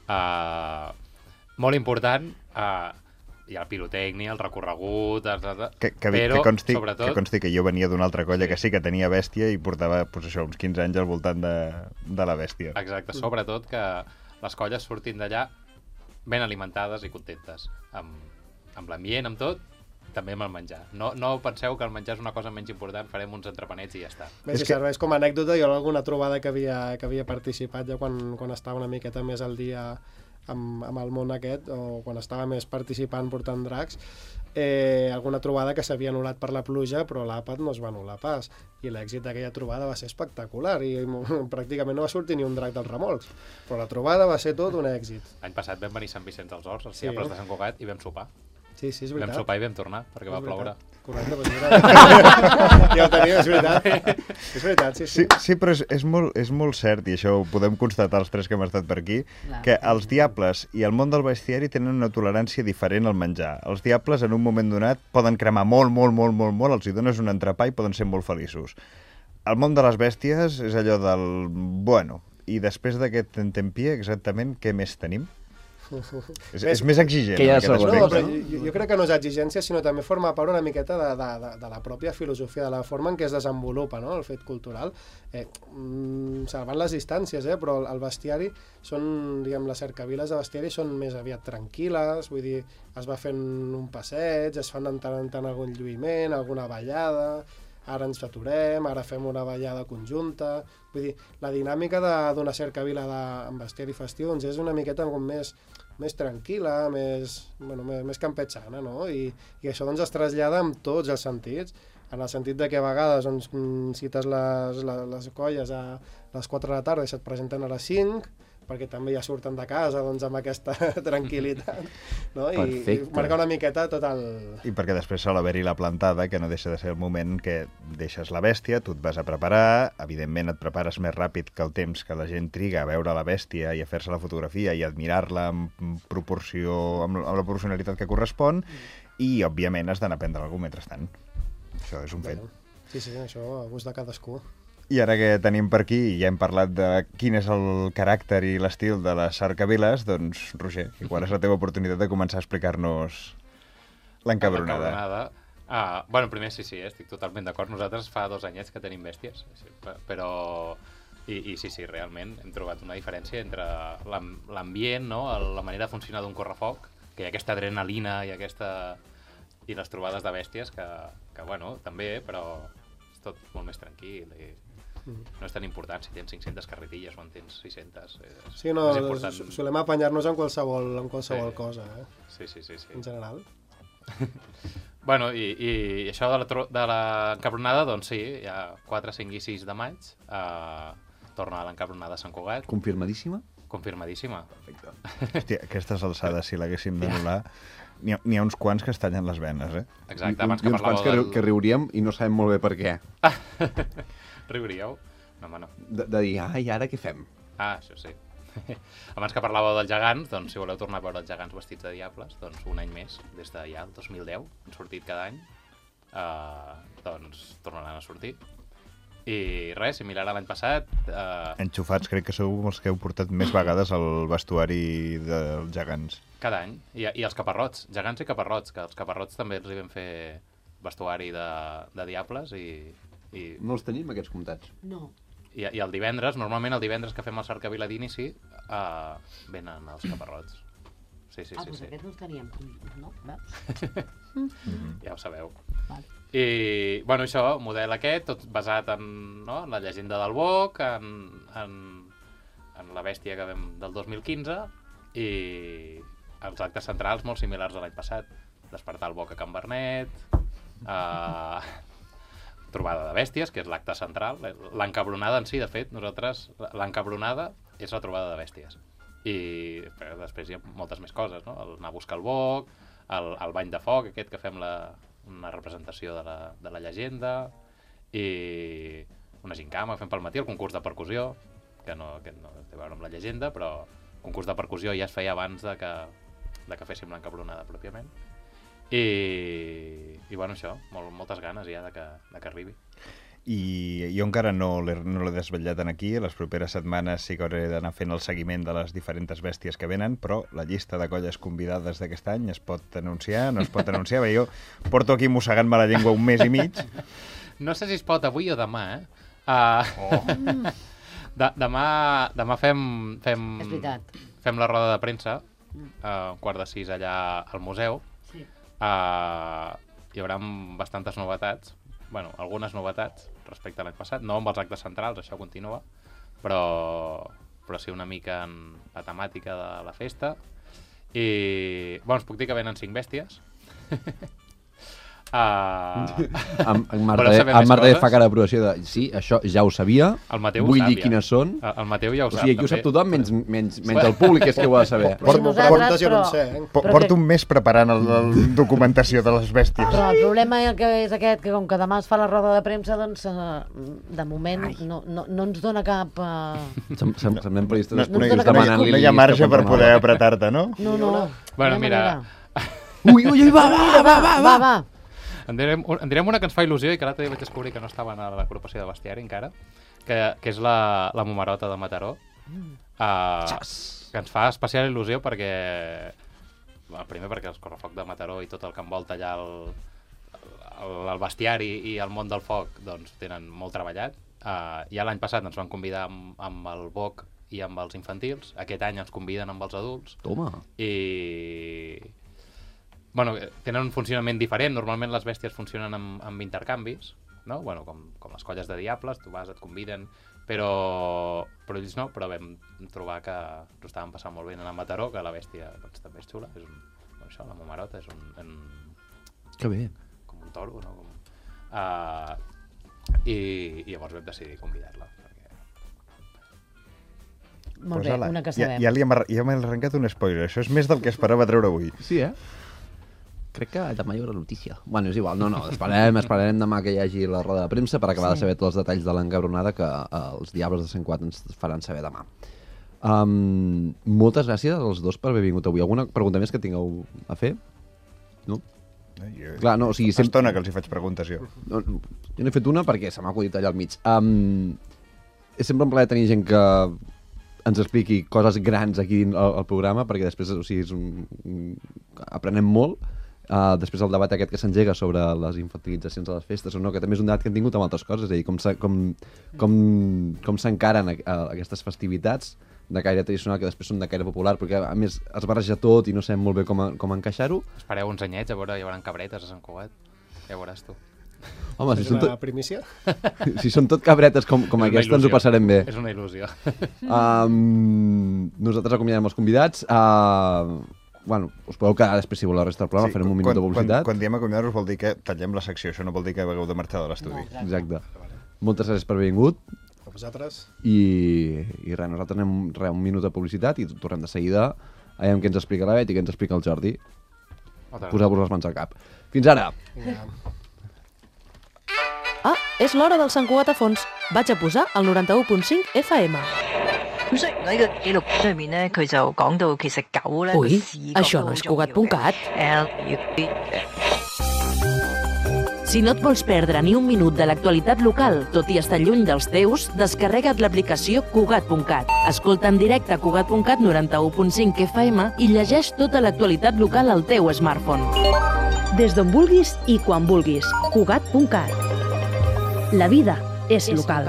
Eh, molt important, eh, hi ha el pirotècnia, el recorregut... El, que, que, però, que, consti, sobretot... que consti que jo venia d'una altra colla sí. que sí que tenia bèstia i portava pues, això, uns quinze anys al voltant de, de la bèstia. Exacte, sobretot que les colles surtin d'allà ben alimentades i contentes, amb, amb l'ambient, amb tot, també amb el menjar. No, no penseu que el menjar és una cosa menys important, farem uns entrepanets i ja està. Bé, si que... serveix com a anècdota, jo en alguna trobada que havia, que havia participat ja quan, quan estava una miqueta més al dia amb, amb el món aquest, o quan estava més participant portant dracs, eh, alguna trobada que s'havia anul·lat per la pluja, però l'àpat no es va anul·lar pas. I l'èxit d'aquella trobada va ser espectacular i pràcticament no va sortir ni un drac dels remolcs. Però la trobada va ser tot un èxit. L'any passat vam venir a Sant Vicenç dels Horts, als sí. Diables de Sant Cugat, i vam sopar. Sí, sí, és veritat. Vam sopar i vam tornar, perquè és va ploure. Correcte, doncs mira. Ja ho tenia, és veritat. És veritat, sí, sí. Sí, sí però és, és, molt, és molt cert, i això ho podem constatar els tres que hem estat per aquí, Clar. que els diables i el món del bestiari tenen una tolerància diferent al menjar. Els diables, en un moment donat, poden cremar molt, molt, molt, molt, molt, els hi dones un entrepà i poden ser molt feliços. El món de les bèsties és allò del... Bueno, i després d'aquest tentempié, exactament, què més tenim? és, és més exigent. Que ja no, però jo, jo crec que no és exigència, sinó també forma part una miqueta de, de, de, de la pròpia filosofia, de la forma en què es desenvolupa, no?, el fet cultural. Eh, mm, salvant les distàncies, eh, però el bestiari són, diguem, les cercaviles de bestiari són més aviat tranquil·les, vull dir, es va fent un passeig, es fan de tant en tant algun lluïment, alguna ballada, ara ens aturem, ara fem una ballada conjunta... Vull dir, la dinàmica d'una cercavila de, amb bestiari festiu doncs és una miqueta més, més tranquil·la, més, bueno, més, més campechana, no? I, i això doncs es trasllada amb tots els sentits, en el sentit de que a vegades doncs, cites les, les, les colles a les quatre de la tarda i se't presenten a les cinc, perquè també ja surten de casa doncs, amb aquesta tranquil·litat, no? I, Perfecte. i marcar una miqueta tot el... I perquè després sol haver-hi la plantada, que no deixa de ser el moment que deixes la bèstia, tu et vas a preparar, evidentment et prepares més ràpid que el temps que la gent triga a veure la bèstia i a fer-se la fotografia i admirar-la amb proporció, amb la proporcionalitat que correspon, i, òbviament, has d'anar a prendre alguna cosa mentrestant. Això és un fet. Sí, sí, això a gust de cadascú. I ara que tenim per aquí, ja hem parlat de quin és el caràcter i l'estil de les cercaviles, doncs, Roger, igual és la teva oportunitat de començar a explicar-nos l'encabronada. L'encabronada. Ah, bueno, primer sí, sí, estic totalment d'acord. Nosaltres fa dos anyets que tenim bèsties, però... I, i sí, sí, realment hem trobat una diferència entre l'ambient, no? La manera de funcionar d'un correfoc, que hi ha aquesta adrenalina i aquesta... i les trobades de bèsties que, que bueno, també, però és tot molt més tranquil i no és tan important si tens cinc-centes carretilles o en tens sis-centes. És, sí, no, és important... solem apanyar-nos en qualsevol, en qualsevol sí. cosa, eh? Sí, sí, sí, sí. En general. Bueno, i, i això de la, de l'encabronada, doncs sí, hi ha quatre, cinc i sis de maig, eh, torna a l'encabronada a Sant Cugat. Confirmadíssima? Confirmadíssima. Perfecte. Hòstia, aquestes alçades, si l'haguéssim d'anul·lar, n'hi ha, ha uns quants que es tallen les venes, eh? Exacte, I, abans i que uns quants parlàveu que, del... que riuríem i no sabem molt bé per què. Riuríeu? No, home, no. De, de dir, ai, ara què fem? Ah, això sí. Abans que parlàveu dels gegants, doncs si voleu tornar a veure els gegants vestits de diables, doncs un any més, des de ja el dos mil deu, han sortit cada any, eh, doncs tornaran a sortir. I res, similar a l'any passat... Eh... Enxufats, crec que sou els que heu portat més vegades al vestuari dels gegants. Cada any. I, i els caparrots, gegants i caparrots, que els caparrots també els hi vam fer vestuari de, de diables i, i... No els tenim, aquests comptats? No. I, I el divendres, normalment el divendres que fem el cercavila d'inici, eh, venen els caparrots. Sí, sí, ah, sí. doncs sí. aquests no els teníem. No? Veus? Mm-hmm. Ja ho sabeu. Vale. I, bueno, això, model aquest, tot basat en, no, en la llegenda del boc, en, en, en la bèstia que vam del dos mil quinze, i els actes centrals molt similars a l'any passat. Despertar el boc a Can Bernet, eh, trobada de bèsties, que és l'acte central. L'encabronada en si, de fet, nosaltres, l'encabronada és la trobada de bèsties. I però després hi ha moltes més coses, no? El anar a buscar el boc, el, el bany de foc, aquest que fem la, una representació de la, de la llegenda, i una gincama que fem pel matí, el concurs de percussió, que no, que no té a veure amb la llegenda, però el concurs de percussió ja es feia abans de que, de que féssim l'encabronada pròpiament. I, i bueno, això, molt, moltes ganes ja de que, de que arribi. I jo encara no l'he no l'he desvetllat aquí, les properes setmanes sí que hauré d'anar fent el seguiment de les diferents bèsties que venen, però la llista de colles convidades d'aquest any es pot anunciar, no es pot anunciar, perquè jo porto aquí mossegant-me la llengua un mes i mig. No sé si es pot avui o demà, eh? Uh, oh. de, demà, demà fem, fem, És veritat. fem la roda de premsa, uh, un quart de sis allà al museu. Sí. Uh, hi haurà bastantes novetats, bueno, algunes novetats respecte a l'any passat, no amb els actes centrals, això continua, però, però sí una mica en la temàtica de la festa. I, bueno, us puc dir que venen cinc bèsties. Uh, en, en Marta, en Marta fa cara d'aprovació de sí, això ja ho sabia, el Mateu vull ho sap, dir quines són. El, el Mateu ja ho sap. O sigui, aquí ho sap tothom, menys, menys, menys el públic, és que ho ha de saber. Porto, Si nosaltres, porto, jo no però- en sé, eh? Po- Però Porto que- un mes preparant la documentació de les bèsties. Però el problema que és aquest, que com que demà es fa la roda de premsa, doncs, eh, de moment, no, no, no ens dona cap... Eh... Sem, sem, semblem periodistes No, no, no, hi- no, demanant no hi ha marge per poder apretar-te, no? No, no. Bueno, no hi ha mira, manera. Ui, ui, ui, va, va, va, va, va, Va, va. en direm, en direm una que ens fa il·lusió i que l'altre dia vaig descobrir que no estaven a l'agrupació de bestiari encara, que, que és la, la Momerota de Mataró, uh, que ens fa especial il·lusió perquè, el primer perquè el correfoc de Mataró i tot el que envolta allà el, el, el bestiari i el món del foc doncs tenen molt treballat. Uh, ja l'any passat ens van convidar amb, amb el boc i amb els infantils, aquest any ens conviden amb els adults. Toma. I... Bueno, tenen un funcionament diferent. Normalment les bèsties funcionen amb, amb intercanvis, no? Bueno, com, com les colles de diables, tu vas, et conviden, però, però ells no, però vam trobar que ho estaven passant molt bé en la Mataró, que la bèstia doncs, també és xula. És un, bueno, això, la Momerota és un, un... Que bé. Com un toro, no? Com... Uh, i, I llavors vam decidir convidar-la. Molt bé, una que sabem. Ja, ja, li hem, ja m'he arrencat un spoiler. Això és més del que esperava treure avui. Sí, eh? Crec que demà hi haurà notícia. Bueno, és igual. No, no, esperarem, esperarem demà que hi hagi la roda de premsa per acabar sí. de saber tots els detalls de l'encabronada que eh, els Diables de cent quatre ens faran saber demà. Um, moltes gràcies als dos per haver vingut avui. Alguna pregunta més que tingueu a fer? No? Jo, Clar, no, o sigui, sempre... estona que els hi faig preguntes, jo. No, jo n'he fet una perquè se m'ha acudit allà al mig. Um, és sempre un plaer tenir gent que ens expliqui coses grans aquí al, al programa, perquè després, o sigui, és un, un, aprenem molt. Uh, després el debat aquest que s'engega sobre les infantilitzacions de les festes o no, que també és un debat que hem tingut amb altres coses, és a dir, com, com, com, com s'encaren a, a aquestes festivitats de caire tradicional que després són de caire popular, perquè a més es barreja tot i no sabem molt bé com, a, com encaixar-ho. Espereu uns anyets, a veure, hi haurà cabretes a Sant Cugat, ja veuràs tu. Home, si són, tot... primícia? si són tot cabretes com, com aquesta, ens ho passarem bé. És una il·lusió. Um, nosaltres acomiadem els convidats. Uh, bueno, us podeu quedar després si voleu la resta del programa, sí, farem un minut quan, de publicitat. Quan, quan diem acomiadar-vos vol dir que tallem la secció, això no vol dir que hagueu de marxar de l'estudi. No, exacte. Moltes gràcies per haver vingut. A vosaltres. I, i res, nosaltres anem res, un minut de publicitat i tornem de seguida. Aviam què ens explica la Bet i què ens explica el Jordi. Poseu-vos les mans al cap. Fins ara! Ja. Ah, és l'hora del Sant Cugat a fons. Vaig a posar el noranta-u punt cinc F M. Ui, això no és Cugat punt cat. Si no et vols perdre ni un minut de l'actualitat local, tot i estar lluny dels teus, descarrega't l'aplicació Cugat punt cat. Escolta en directe Cugat punt cat noranta-u punt cinc F M i llegeix tota l'actualitat local al teu smartphone. Des d'on vulguis i quan vulguis. Cugat punt cat. La vida és local.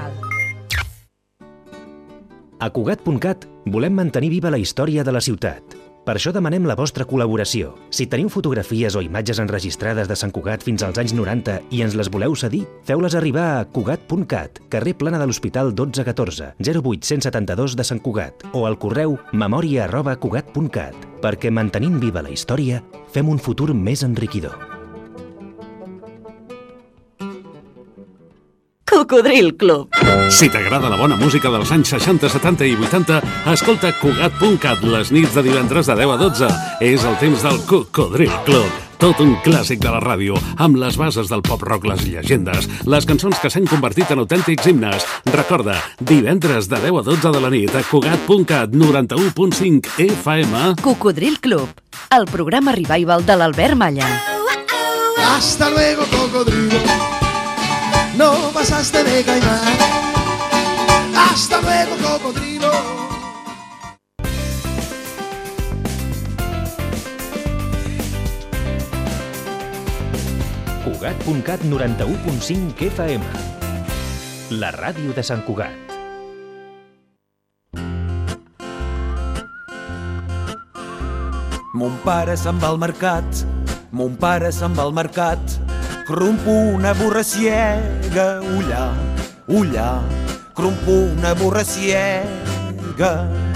A Cugat punt cat volem mantenir viva la història de la ciutat. Per això demanem la vostra col·laboració. Si teniu fotografies o imatges enregistrades de Sant Cugat fins als anys noranta i ens les voleu cedir, feu-les arribar a Cugat punt cat, carrer Plana de l'Hospital dotze catorze, zero vuit cent setanta-dos de Sant Cugat, o al correu memòria arroba cugat punt cat, perquè mantenint viva la història, fem un futur més enriquidor. Cocodril Club. Si t'agrada la bona música dels anys seixanta, setanta i vuitanta, escolta Cugat punt cat les nits de divendres de deu a dotze. És el temps del Cocodril Club. Tot un clàssic de la ràdio, amb les bases del pop-rock, les llegendes, les cançons que s'han convertit en autèntics himnes. Recorda, divendres de deu a dotze de la nit a Cugat punt cat noranta-u punt cinc F M. Cocodril Club, el programa revival de l'Albert Malla. Hasta luego, cocodrilo. No pasaste de caimán. Hasta luego, cocodrilo. Cugat punt cat noranta-u punt cinc F M. La ràdio de Sant Cugat. Mon pare se'n va al mercat, mon pare se'n va al mercat. Crumpo una burra ciega, ullà, ullà, crumpo una burra ciega.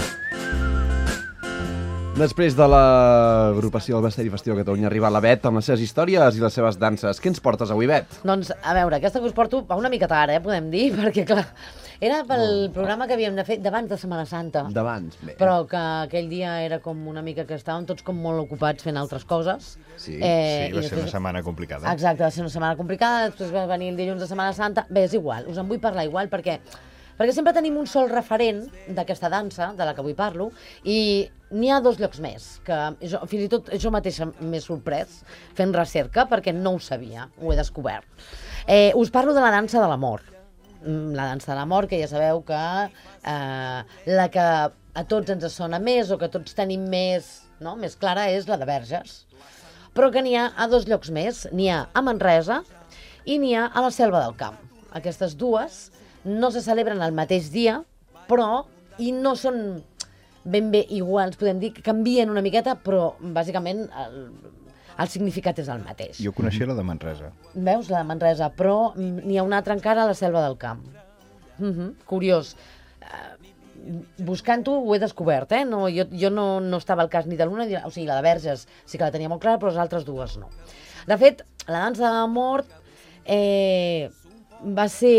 Després de l'agrupació del Basteri Festiu de Catalunya arriba la Bet amb les seves històries i les seves danses. Què ens portes avui, Bet? Doncs, a veure, aquesta que us porto va una mica tard, eh, podem dir, perquè, clar, era pel programa que havíem de fer d'abans de Setmana Santa. D'abans, bé. Però que aquell dia era com una mica que estàvem tots com molt ocupats fent altres coses. Sí, eh, sí va ser després... una setmana complicada. Exacte, va ser una setmana complicada, després va venir el dilluns de Setmana Santa. Bé, és igual, us en vull parlar igual perquè... Perquè sempre tenim un sol referent d'aquesta dansa, de la que avui parlo, i n'hi ha dos llocs més, que jo, fins i tot jo mateixa m'he sorprès fent recerca, perquè no ho sabia, ho he descobert. Eh, us parlo de la dansa de l'amor. La dansa de l'amor, que ja sabeu que eh, la que a tots ens sona més, o que tots tenim més, no? més clara, és la de Verges. Però que n'hi ha a dos llocs més, n'hi ha a Manresa i n'hi ha a la Selva del Camp. Aquestes dues no se celebren el mateix dia, però i no són ben bé iguals, podem dir que canvien una miqueta, però bàsicament el, el significat és el mateix. Jo coneixia la de Manresa. Veus, la de Manresa, però n'hi ha una altra encara a la Selva del Camp. Uh-huh. Curiós. Uh, buscant-ho ho he descobert, eh? No, jo jo no, no estava al cas ni de l'una, o sigui, la de Verges sí que la tenia molt clara, però les altres dues no. De fet, la dansa de la mort... Eh, va ser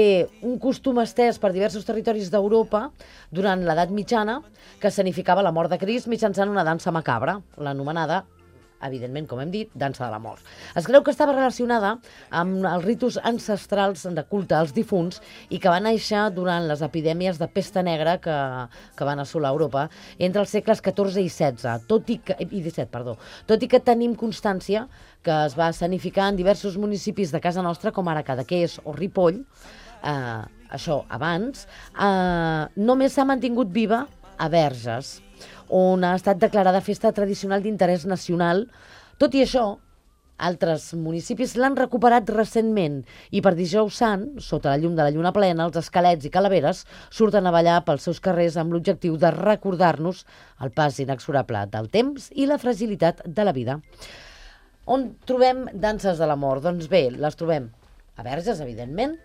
un costum estès per diversos territoris d'Europa durant l'edat mitjana que significava la mort de Crist mitjançant una dansa macabra, l'anomenada, evidentment, com hem dit, dansa de la mort. Es creu que estava relacionada amb els ritus ancestrals de culte als difunts i que va néixer durant les epidèmies de pesta negra que, que van assolar Europa entre els segles catorze i setze, tot i que, i disset, perdó, tot i que tenim constància que es va escenificar en diversos municipis de casa nostra, com ara Cadaqués o Ripoll, eh, això abans, eh, només s'ha mantingut viva a Verges, on ha estat declarada festa tradicional d'interès nacional. Tot i això, altres municipis l'han recuperat recentment i per Dijous Sant, sota la llum de la lluna plena, els esquelets i calaveres surten a ballar pels seus carrers amb l'objectiu de recordar-nos el pas inexorable del temps i la fragilitat de la vida. On trobem danses de la mort? Doncs bé, les trobem a Verges, evidentment,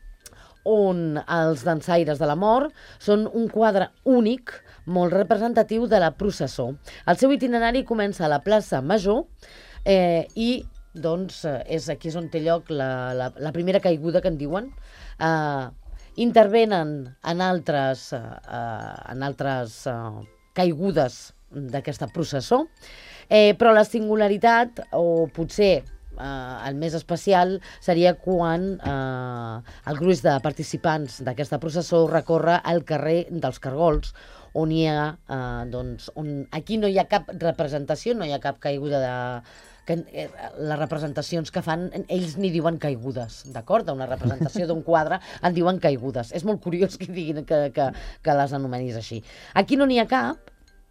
on els dansaires de la mort són un quadre únic, molt representatiu de la processó. El seu itinerari comença a la plaça Major eh, i doncs, és aquí és on té lloc la, la, la primera caiguda que en diuen. Eh, intervenen en altres, eh, en altres eh, caigudes d'aquesta processó, eh, però la singularitat, o potser Uh, el més especial, seria quan uh, el gruix de participants d'aquesta processó recorre al carrer dels Cargols, on hi ha, uh, doncs, on aquí no hi ha cap representació, no hi ha cap caiguda de... Que, eh, les representacions que fan, ells ni diuen caigudes, d'acord? Una representació d'un quadre en diuen caigudes. És molt curiós que diguin que, que, que les anomenis així. Aquí no n'hi ha cap.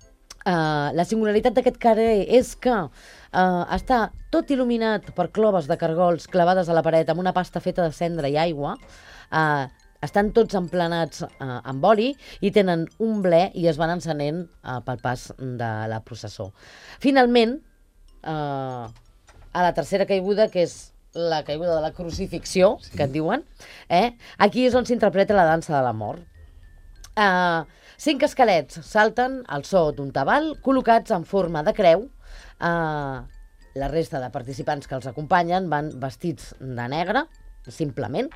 Uh, la singularitat d'aquest carrer és que uh, està tot il·luminat per cloves de cargols clavades a la paret amb una pasta feta de cendra i aigua. Uh, estan tots emplenats uh, amb oli i tenen un ble i es van encenent uh, pel pas de la processó. Finalment, uh, a la tercera caiguda, que és la caiguda de la crucifixió, sí, que en diuen, eh? Aquí és on s'interpreta la dansa de la mort. Uh, cinc esquelets salten al so d'un tabal col·locats en forma de creu. Uh, la resta de participants que els acompanyen van vestits de negre, simplement,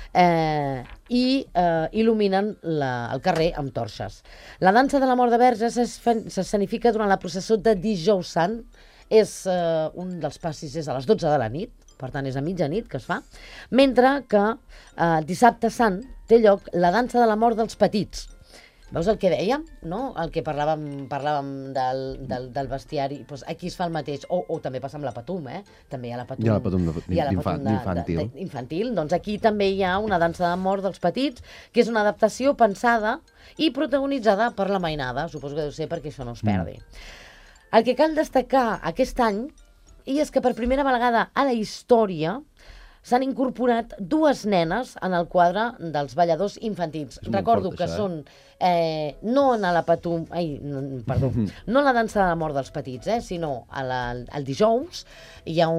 eh, i eh, il·luminen la, el carrer amb torxes. La dansa de la mort de Verges s'escenifica durant la processó de Dijous Sant. És eh, un dels passis és a les dotze de la nit, per tant és a mitjanit que es fa, mentre que eh, dissabte sant té lloc la dansa de la mort dels petits. Veus el que dèiem, no? El que parlàvem, parlàvem del, del, del bestiari, doncs aquí es fa el mateix, o, o també passa amb la Patum, eh? També hi ha la Patum, hi ha la Patum d'infantil. infantil. Doncs aquí també hi ha una dansa de mort dels petits, que és una adaptació pensada i protagonitzada per la mainada, suposo que deu ser perquè això no es perdi. Mm. El que cal destacar aquest any i és que per primera vegada a la història s'han incorporat dues nenes en el quadre dels balladors infantils. Recordo fort, que això, són eh, no en la Patum, ai, no, perdó, no en la dansa de la mort dels petits, eh, sinó a la, al dijous hi ha,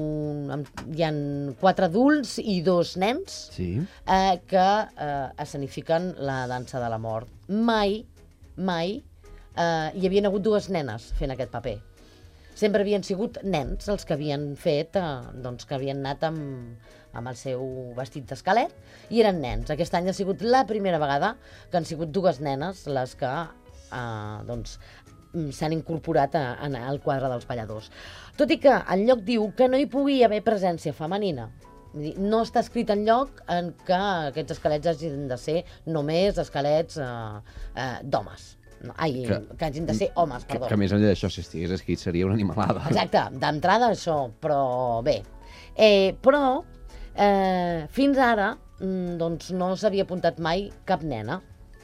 un, hi ha quatre adults i dos nens, sí, eh, que eh, escenifiquen la dansa de la mort. Mai, mai eh, hi havien hagut dues nenes fent aquest paper. Sempre havien sigut nens els que havien fet, eh, doncs que havien anat amb, amb el seu vestit d'esquelet i eren nens. Aquest any ha sigut la primera vegada que han sigut dues nenes les que eh, doncs, s'han incorporat a, a, al quadre dels balladors. Tot i que enlloc diu que no hi pugui haver presència femenina. No està escrit enlloc en que aquests esquelets hagin de ser només esquelets eh, eh, d'homes. No, ai, que, que hagin de ser homes, perdó. Que, que més enllà d'això, si estigués escrit, seria una animalada. Exacte, d'entrada això, però bé. Eh, però, eh, fins ara, doncs no s'havia apuntat mai cap nena.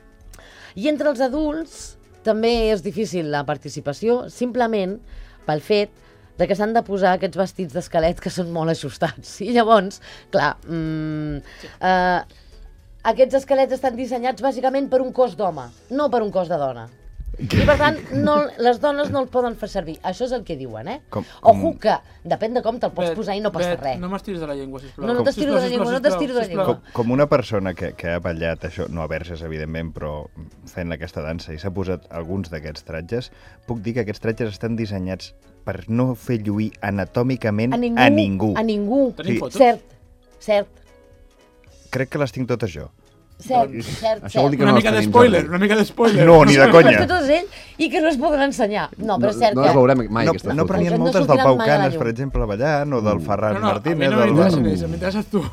I entre els adults també és difícil la participació, simplement pel fet de que s'han de posar aquests vestits d'esquelet que són molt ajustats. I llavors, clar, mmm, eh, aquests esquelets estan dissenyats bàsicament per un cos d'home, no per un cos de dona. I per tant, no, les dones no el poden fer servir. Això és el que diuen, eh? Com, com... Ojo que depèn de com te'l pots posar i no passa Bet, res. No m'estiris de la llengua, sisplau. No, no t'estiro de la llengua, no t'estiro de la llengua. Com, com una persona que, que ha ballat això, no a Verges, evidentment, però fent aquesta dansa i s'ha posat alguns d'aquests tratges, puc dir que aquests tratges estan dissenyats per no fer lluir anatòmicament a ningú. A ningú. A ningú. Tenim fotos? Cert, cert. crec que les tinc totes jo. Cert, cert, cert. Una mica de spoiler, una mica de spoiler. No, ni de conya. Que tots ell i que no es poden ensenyar. No, però és cert no que... les veurem mai, no, aquestes no fotos. prenien No moltes del sortiran Pau mai a la Canes, llum. per exemple, ballant, o del Ferran No, no, a mi Martínez. no del- m'interessa, m'interesses tu.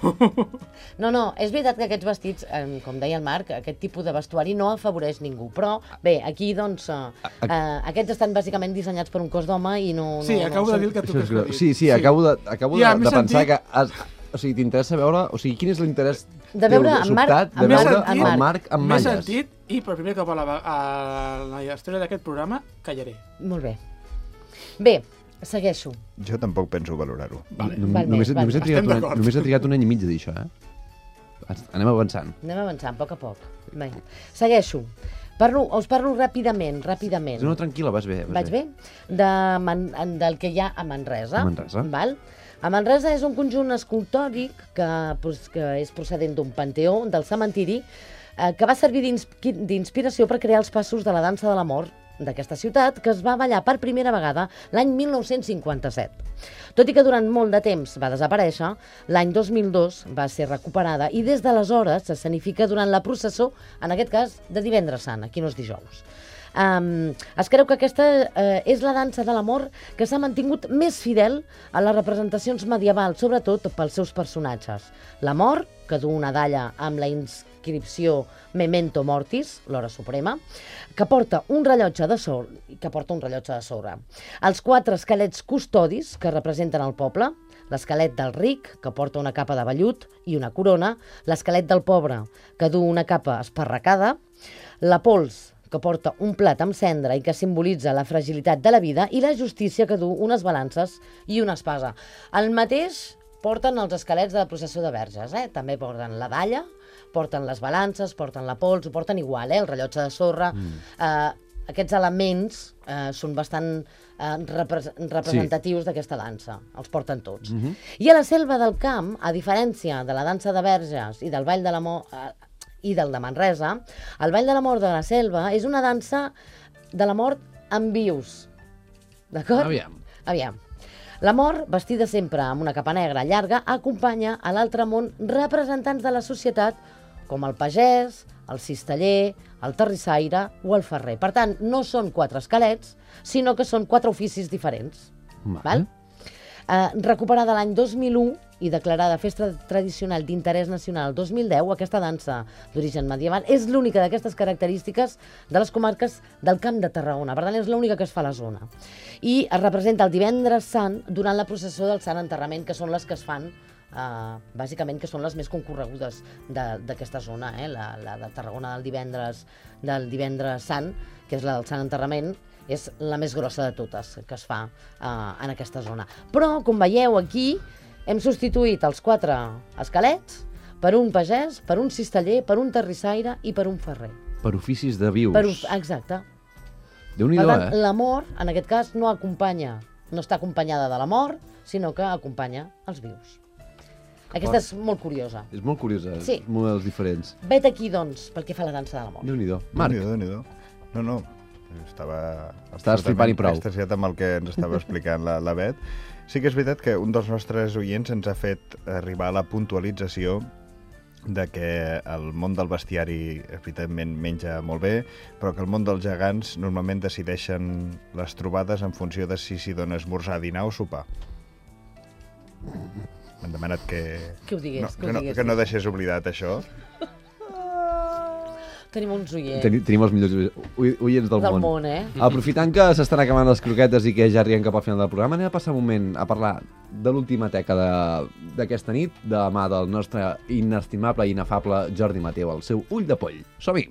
No, no, és veritat que aquests vestits, eh, com deia el Marc, aquest tipus de vestuari no afavoreix ningú. Però, bé, aquí, doncs, eh, eh, aquests estan bàsicament dissenyats per un cos d'home i no... Sí, no, acabo no de dir el que tu Això has és greu. dit. Sí, sí, acabo de, acabo Ja, de, m'he de pensar sentit- que... Has, o sigui, t'interessa veure... O sigui, quin és l'interès De veure teu en Marc- sobtat de en veure Marc- en el Marc. Marc amb M'he malles? sentit, i per primer cop a la, a la història d'aquest programa, callaré. Molt bé. Bé, segueixo. Jo tampoc penso valorar-ho. Vale. Nom- Val Només, més, val només, he més. trigat Estem un, any- d'acord. només he trigat un any i mig a dir això, eh? Anem avançant. Anem avançant, a poc a poc. Bé, segueixo. Parlo, us parlo ràpidament, ràpidament. No, no, tranquil·la, vas bé. Vas Vaig bé? De Man, del que hi ha a Manresa. A Manresa. Val? A Manresa és un conjunt escultòric que, pues, que és procedent d'un panteó, del cementiri, eh, que va servir d'ins- d'inspiració per crear els passos de la dansa de la mort d'aquesta ciutat, que es va ballar per primera vegada l'any mil nou-cents cinquanta-set. Tot i que durant molt de temps va desaparèixer, l'any dos mil dos va ser recuperada i des d'aleshores s'escenifica durant la processó, en aquest cas, de Divendres Sant, aquí no és dijous. Um, es creu que aquesta uh, és la dansa de la mort que s'ha mantingut més fidel a les representacions medievals, sobretot pels seus personatges. La mort, que du una dalla amb la inscripció Memento Mortis, l'hora suprema, que porta un rellotge de sobre, que porta un rellotge de sobre. Els quatre esquelets custodis que representen el poble, l'esquelet del ric, que porta una capa de vellut i una corona, l'esquelet del pobre, que du una capa esparracada, la pols, que porta un plat amb cendra i que simbolitza la fragilitat de la vida, i la justícia, que du unes balances i una espasa. El mateix porten els esquelets de la processó de Verges, eh? També porten la dalla, porten les balances, porten la pols, ho porten igual, eh? El rellotge de sorra. Mm. Eh, aquests elements eh, són bastant eh, repre representatius sí. d'aquesta dansa. Els porten tots. Mm -hmm. I a la Selva del Camp, a diferència de la dansa de Verges i del Ball de la Mort, eh, i del de Manresa, el Ball de la Mort de la Selva és una dansa de la mort amb vius. D'acord? Aviam. Aviam. La mort, vestida sempre amb una capa negra llarga, acompanya a l'altre món representants de la societat com el pagès, el cisteller, el terrissaire o el ferrer. Per tant, no són quatre esquelets, sinó que són quatre oficis diferents. Vale. Val? Eh, recuperada l'any dos mil u i declarada festa tradicional d'interès nacional dos mil deu, aquesta dansa d'origen medieval és l'única d'aquestes característiques de les comarques del Camp de Tarragona. Per tant, és l'única que es fa a la zona. I es representa el Divendres Sant durant la processó del Sant Enterrament, que són les que es fan, eh, bàsicament, que són les més concorregudes d'aquesta zona. Eh? La, la de Tarragona del divendres, del divendres Sant, que és la del Sant Enterrament, és la més grossa de totes que es fa eh, en aquesta zona. Però, com veieu aquí, hem substituït els quatre esquelets per un pagès, per un cisteller, per un terrissaire i per un ferrer. Per oficis de vius. Per, exacte. Déu-n'hi-do, Per tant, eh? la mort, en aquest cas, no acompanya, no està acompanyada de la mort, sinó que acompanya els vius. Aquesta és molt curiosa. És molt curiosa, Sí. models diferents. Vet aquí, doncs, pel que fa a la dansa de la mort. Déu-n'hi-do. Marc. Déu-n'hi-do, Déu-n'hi-do. No, no, estava... Estaves flipant i prou. Extasiat amb el que ens estava explicant la, la Bet. Sí que és veritat que un dels nostres oients ens ha fet arribar a la puntualització de que el món del bestiari, evidentment, menja molt bé, però que el món dels gegants normalment decideixen les trobades en funció de si s'hi dona esmorzar, dinar o sopar. M'han demanat que... Que ho digués, no, que ho que, no, digués. que no deixés oblidat això. Tenim uns oients. Tenim, tenim els millors oi- oients del, Del món. món, eh? Aprofitant que s'estan acabant les croquetes i que ja arribem cap al final del programa, anem a passar un moment a parlar de l'última teca de- d'aquesta nit, de la mà del nostre inestimable i inefable Jordi Mateu, el seu ull de poll. Som-hi!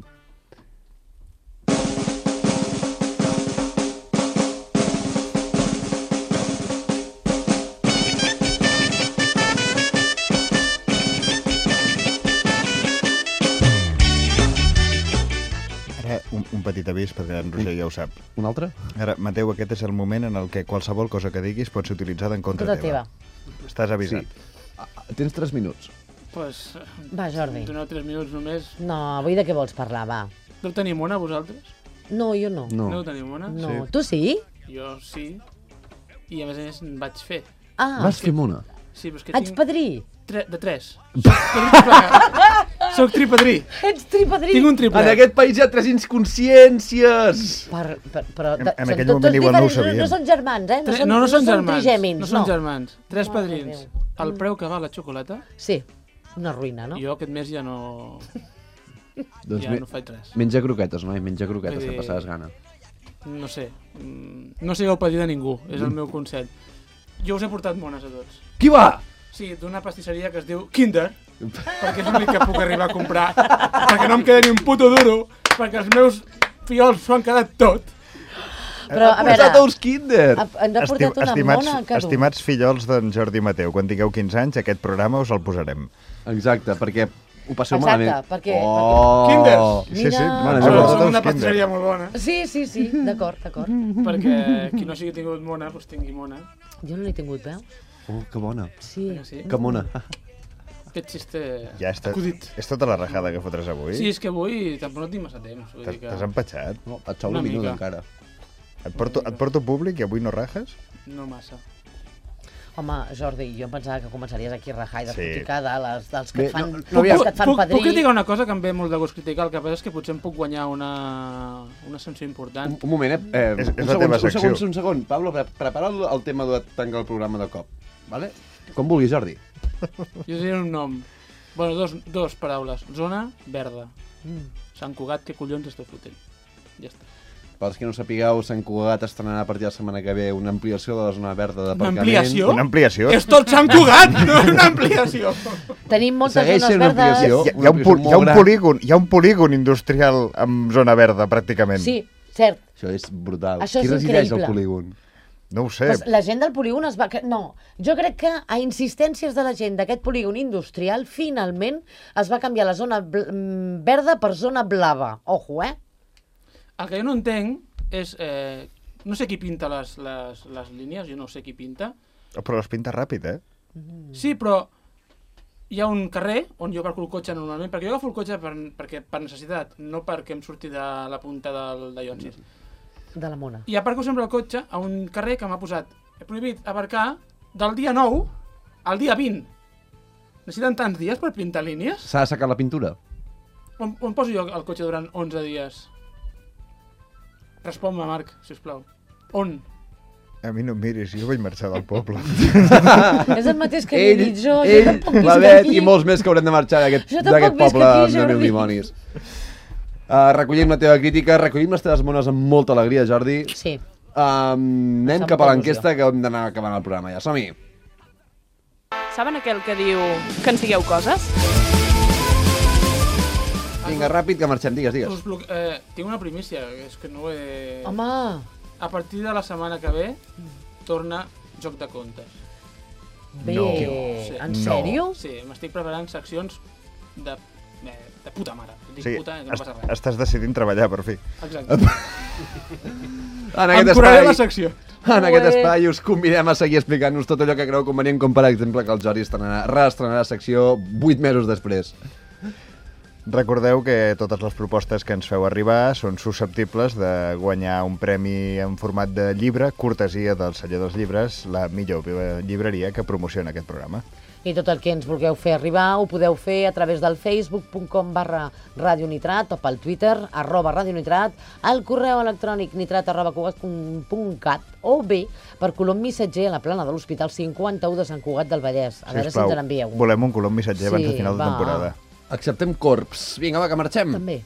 Ara, un, un petit avís, perquè en Roger ja ho sap. Un altre? Ara, Mateu, aquest és el moment en el que qualsevol cosa que diguis pot ser utilitzada en contra Contra teva. teva. Estàs avisat. Sí. Tens tres minuts. Pues, Va, Jordi. Doneu tres minuts només. No, avui de què vols parlar, va? No tenim una, vosaltres? No, jo no. No. No tenim una? No. Sí. Tu sí? Jo sí. I a més a més en vaig fer. Ah. Vas fer una? Sí, però és que Ets tinc... padrí? Tre de tres. Soc tripadrí. Ets tripadrí. Tinc un triplet. En aquest país hi ha tres inconsciències. Per, per, però, En- en són aquell tots moment igual no ho diferents, sabíem. No són germans, eh? No Tre són, no, no són germans. trigèmins, no són no. germans. Tres Mare padrins. de Déu. El preu que val la xocolata... Sí, una ruïna, no? Jo aquest mes ja no... Doncs ja me- no faig res. Menja croquetes, noi, menja croquetes, Vull que dir, passaràs gana. No sé. Mm, No sigueu padrí de ningú, és el meu consell. Jo us he portat mones a tots. Qui va? Sí, d'una pastisseria que es diu Kinder, perquè és l'únic que puc arribar a comprar, perquè no em queda ni un puto duro, perquè els meus fiols s'ho han quedat tot. Però, a Ha veure... portat uns Kinder. ha- Ens ha portat una estimats, mona que du. estimats fillols d'en Jordi Mateu, quan tingueu quinze anys, aquest programa us el posarem. Exacte, perquè ho passeu Exacte, malament. perquè- Oh! Kinders. Sí, sí, Mira. Mare Però meva. som una pastisseria molt bona, Sí, sí, sí, d'acord, d'acord. perquè qui no sigui tingut mona, doncs tingui mona. Jo no n'he tingut, veus? Oh, que bona. Sí. Que sí? Que mona. Aquest xiste Ja està, acudit. és tota la rajada que fotràs avui? Sí, és que avui tampoc no tinc massa temps. Vull T'has dir que... t'has empatxat? No, et sobra Una un minut mica. encara. Et porto, et porto públic i avui no rajes? No massa. Home, Jordi, jo em pensava que començaries aquí a rajar i Sí. despoticar de les, dels que Bé, et fan, no- no no, havia- dels que et fan puc, padrí. puc criticar una cosa que em ve molt de gust criticar, el que passa és que potser em puc guanyar una, una sanció important. Un, un moment, eh? eh És- és un la segon, teva un secció. segon, un segon. Pablo, pre prepara el, el tema de tancar el programa de cop. Vale? Com vulguis, Jordi. Jo diré un nom. Bueno, dos, dos paraules. Zona verda. Mm. Sant Cugat, què collons esteu fotent? Ja està. Pels que no sapigueu, Sant Cugat estrenarà a partir de la setmana que ve una ampliació de la zona verda Una d'aparcament. ampliació? Una ampliació? És tot Sant Cugat, no una ampliació. Tenim moltes Segueix zones sent una verdes. ampliació. Hi, ha- hi, ha un, pol- hi, ha un polígon, hi ha un polígon industrial amb zona verda, pràcticament. Sí, cert. Això és brutal. Això Qui és resideix al increïble. polígon? No ho sé. Pues la gent del polígon es va... que- No, jo crec que a insistències de la gent d'aquest polígon industrial, finalment es va canviar la zona bl- mm, verda per zona blava. Ojo, eh? El que jo no entenc és... Eh, no sé qui pinta les, les, les línies, jo no sé qui pinta. Però les pinta ràpid, eh? Sí, però hi ha un carrer on jo aparco el cotxe normalment, perquè jo agafo el cotxe per, perquè, per necessitat, no perquè em surti de la punta del, de Llonsis. De la mona. I aparco sempre el cotxe a un carrer que m'ha posat he prohibit aparcar del dia nou al dia vint. Necessiten tants dies per pintar línies? S'ha de sacar la pintura? On, on poso jo el cotxe durant onze dies? Respon-me, Marc, sisplau. On? A mi no em miris, jo vaig marxar del poble. És el mateix que li he Ell, dit jo. jo ell tampoc visc la Bet aquí. i molts més que haurem de marxar d'aquest Jo tampoc d'aquest visc poble aquí, amb de mil Jordi. dimonis. Uh, recollim la teva crítica, recollim les teves mones amb molta alegria, Jordi. Sí. Um, anem Amb cap a molta l'enquesta, que hem d'anar acabant el programa ja. Som-hi. Saben aquell que diu que ens digueu coses? Vinga, ràpid, que marxem. Digues, digues. Us bloque... eh, tinc una primícia, és que no ho he... Home! A partir de la setmana que ve, torna Joc de Contes. Bé, Sí. en sèrio? Sí, m'estic preparant seccions de, de, de puta mare. Dic Sí, puta, que no est passa res. estàs decidint treballar, per fi. Exacte. En aquest Em curaré espai, la secció. En aquest Ué. espai us convidem a seguir explicant-nos tot allò que creu convenient, com per exemple que el Jordi estrenarà, reestrenarà secció vuit mesos després. Recordeu que totes les propostes que ens feu arribar són susceptibles de guanyar un premi en format de llibre, cortesia del celler dels llibres, la millor llibreria que promociona aquest programa. I tot el que ens vulgueu fer arribar ho podeu fer a través del facebook punt com barra radionitrat o pel Twitter, arroba radionitrat, al correu electrònic nitrat arroba cugat punt cat o bé per colom missatger a la plana de l'Hospital cinquanta-u de Sant Cugat del Vallès. A veure si ens n'envieu. Volem un colom missatger abans de Sí, final de va. temporada. Acceptem corps. Vinga, va, que marxem. També.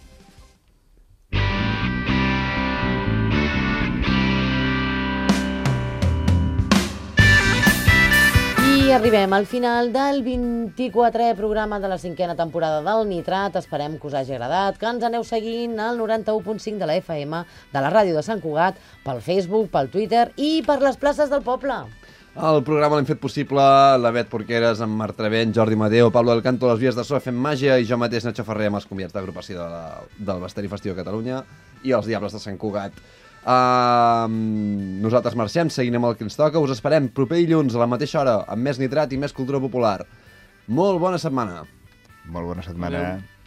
I arribem al final del vint-i-quatrè programa de la cinquena temporada del Nitrat. Esperem que us hagi agradat, que ens aneu seguint al noranta-u punt cinc de la F M de la ràdio de Sant Cugat, pel Facebook, pel Twitter i per les places del poble. El programa l'hem fet possible la Bet Porqueres, en Marc Trevent, Jordi Mateu, Pablo del Canto, les vies de So fent màgia i jo mateix, Nacho Ferrer, amb els convidats d'agrupació de la, del Basteri Festiu de Catalunya i els Diables de Sant Cugat. Uh, nosaltres marxem, seguim amb el que ens toca, us esperem proper dilluns a la mateixa hora amb més nitrat i més cultura popular. Molt bona setmana. Molt bona setmana. Adéu.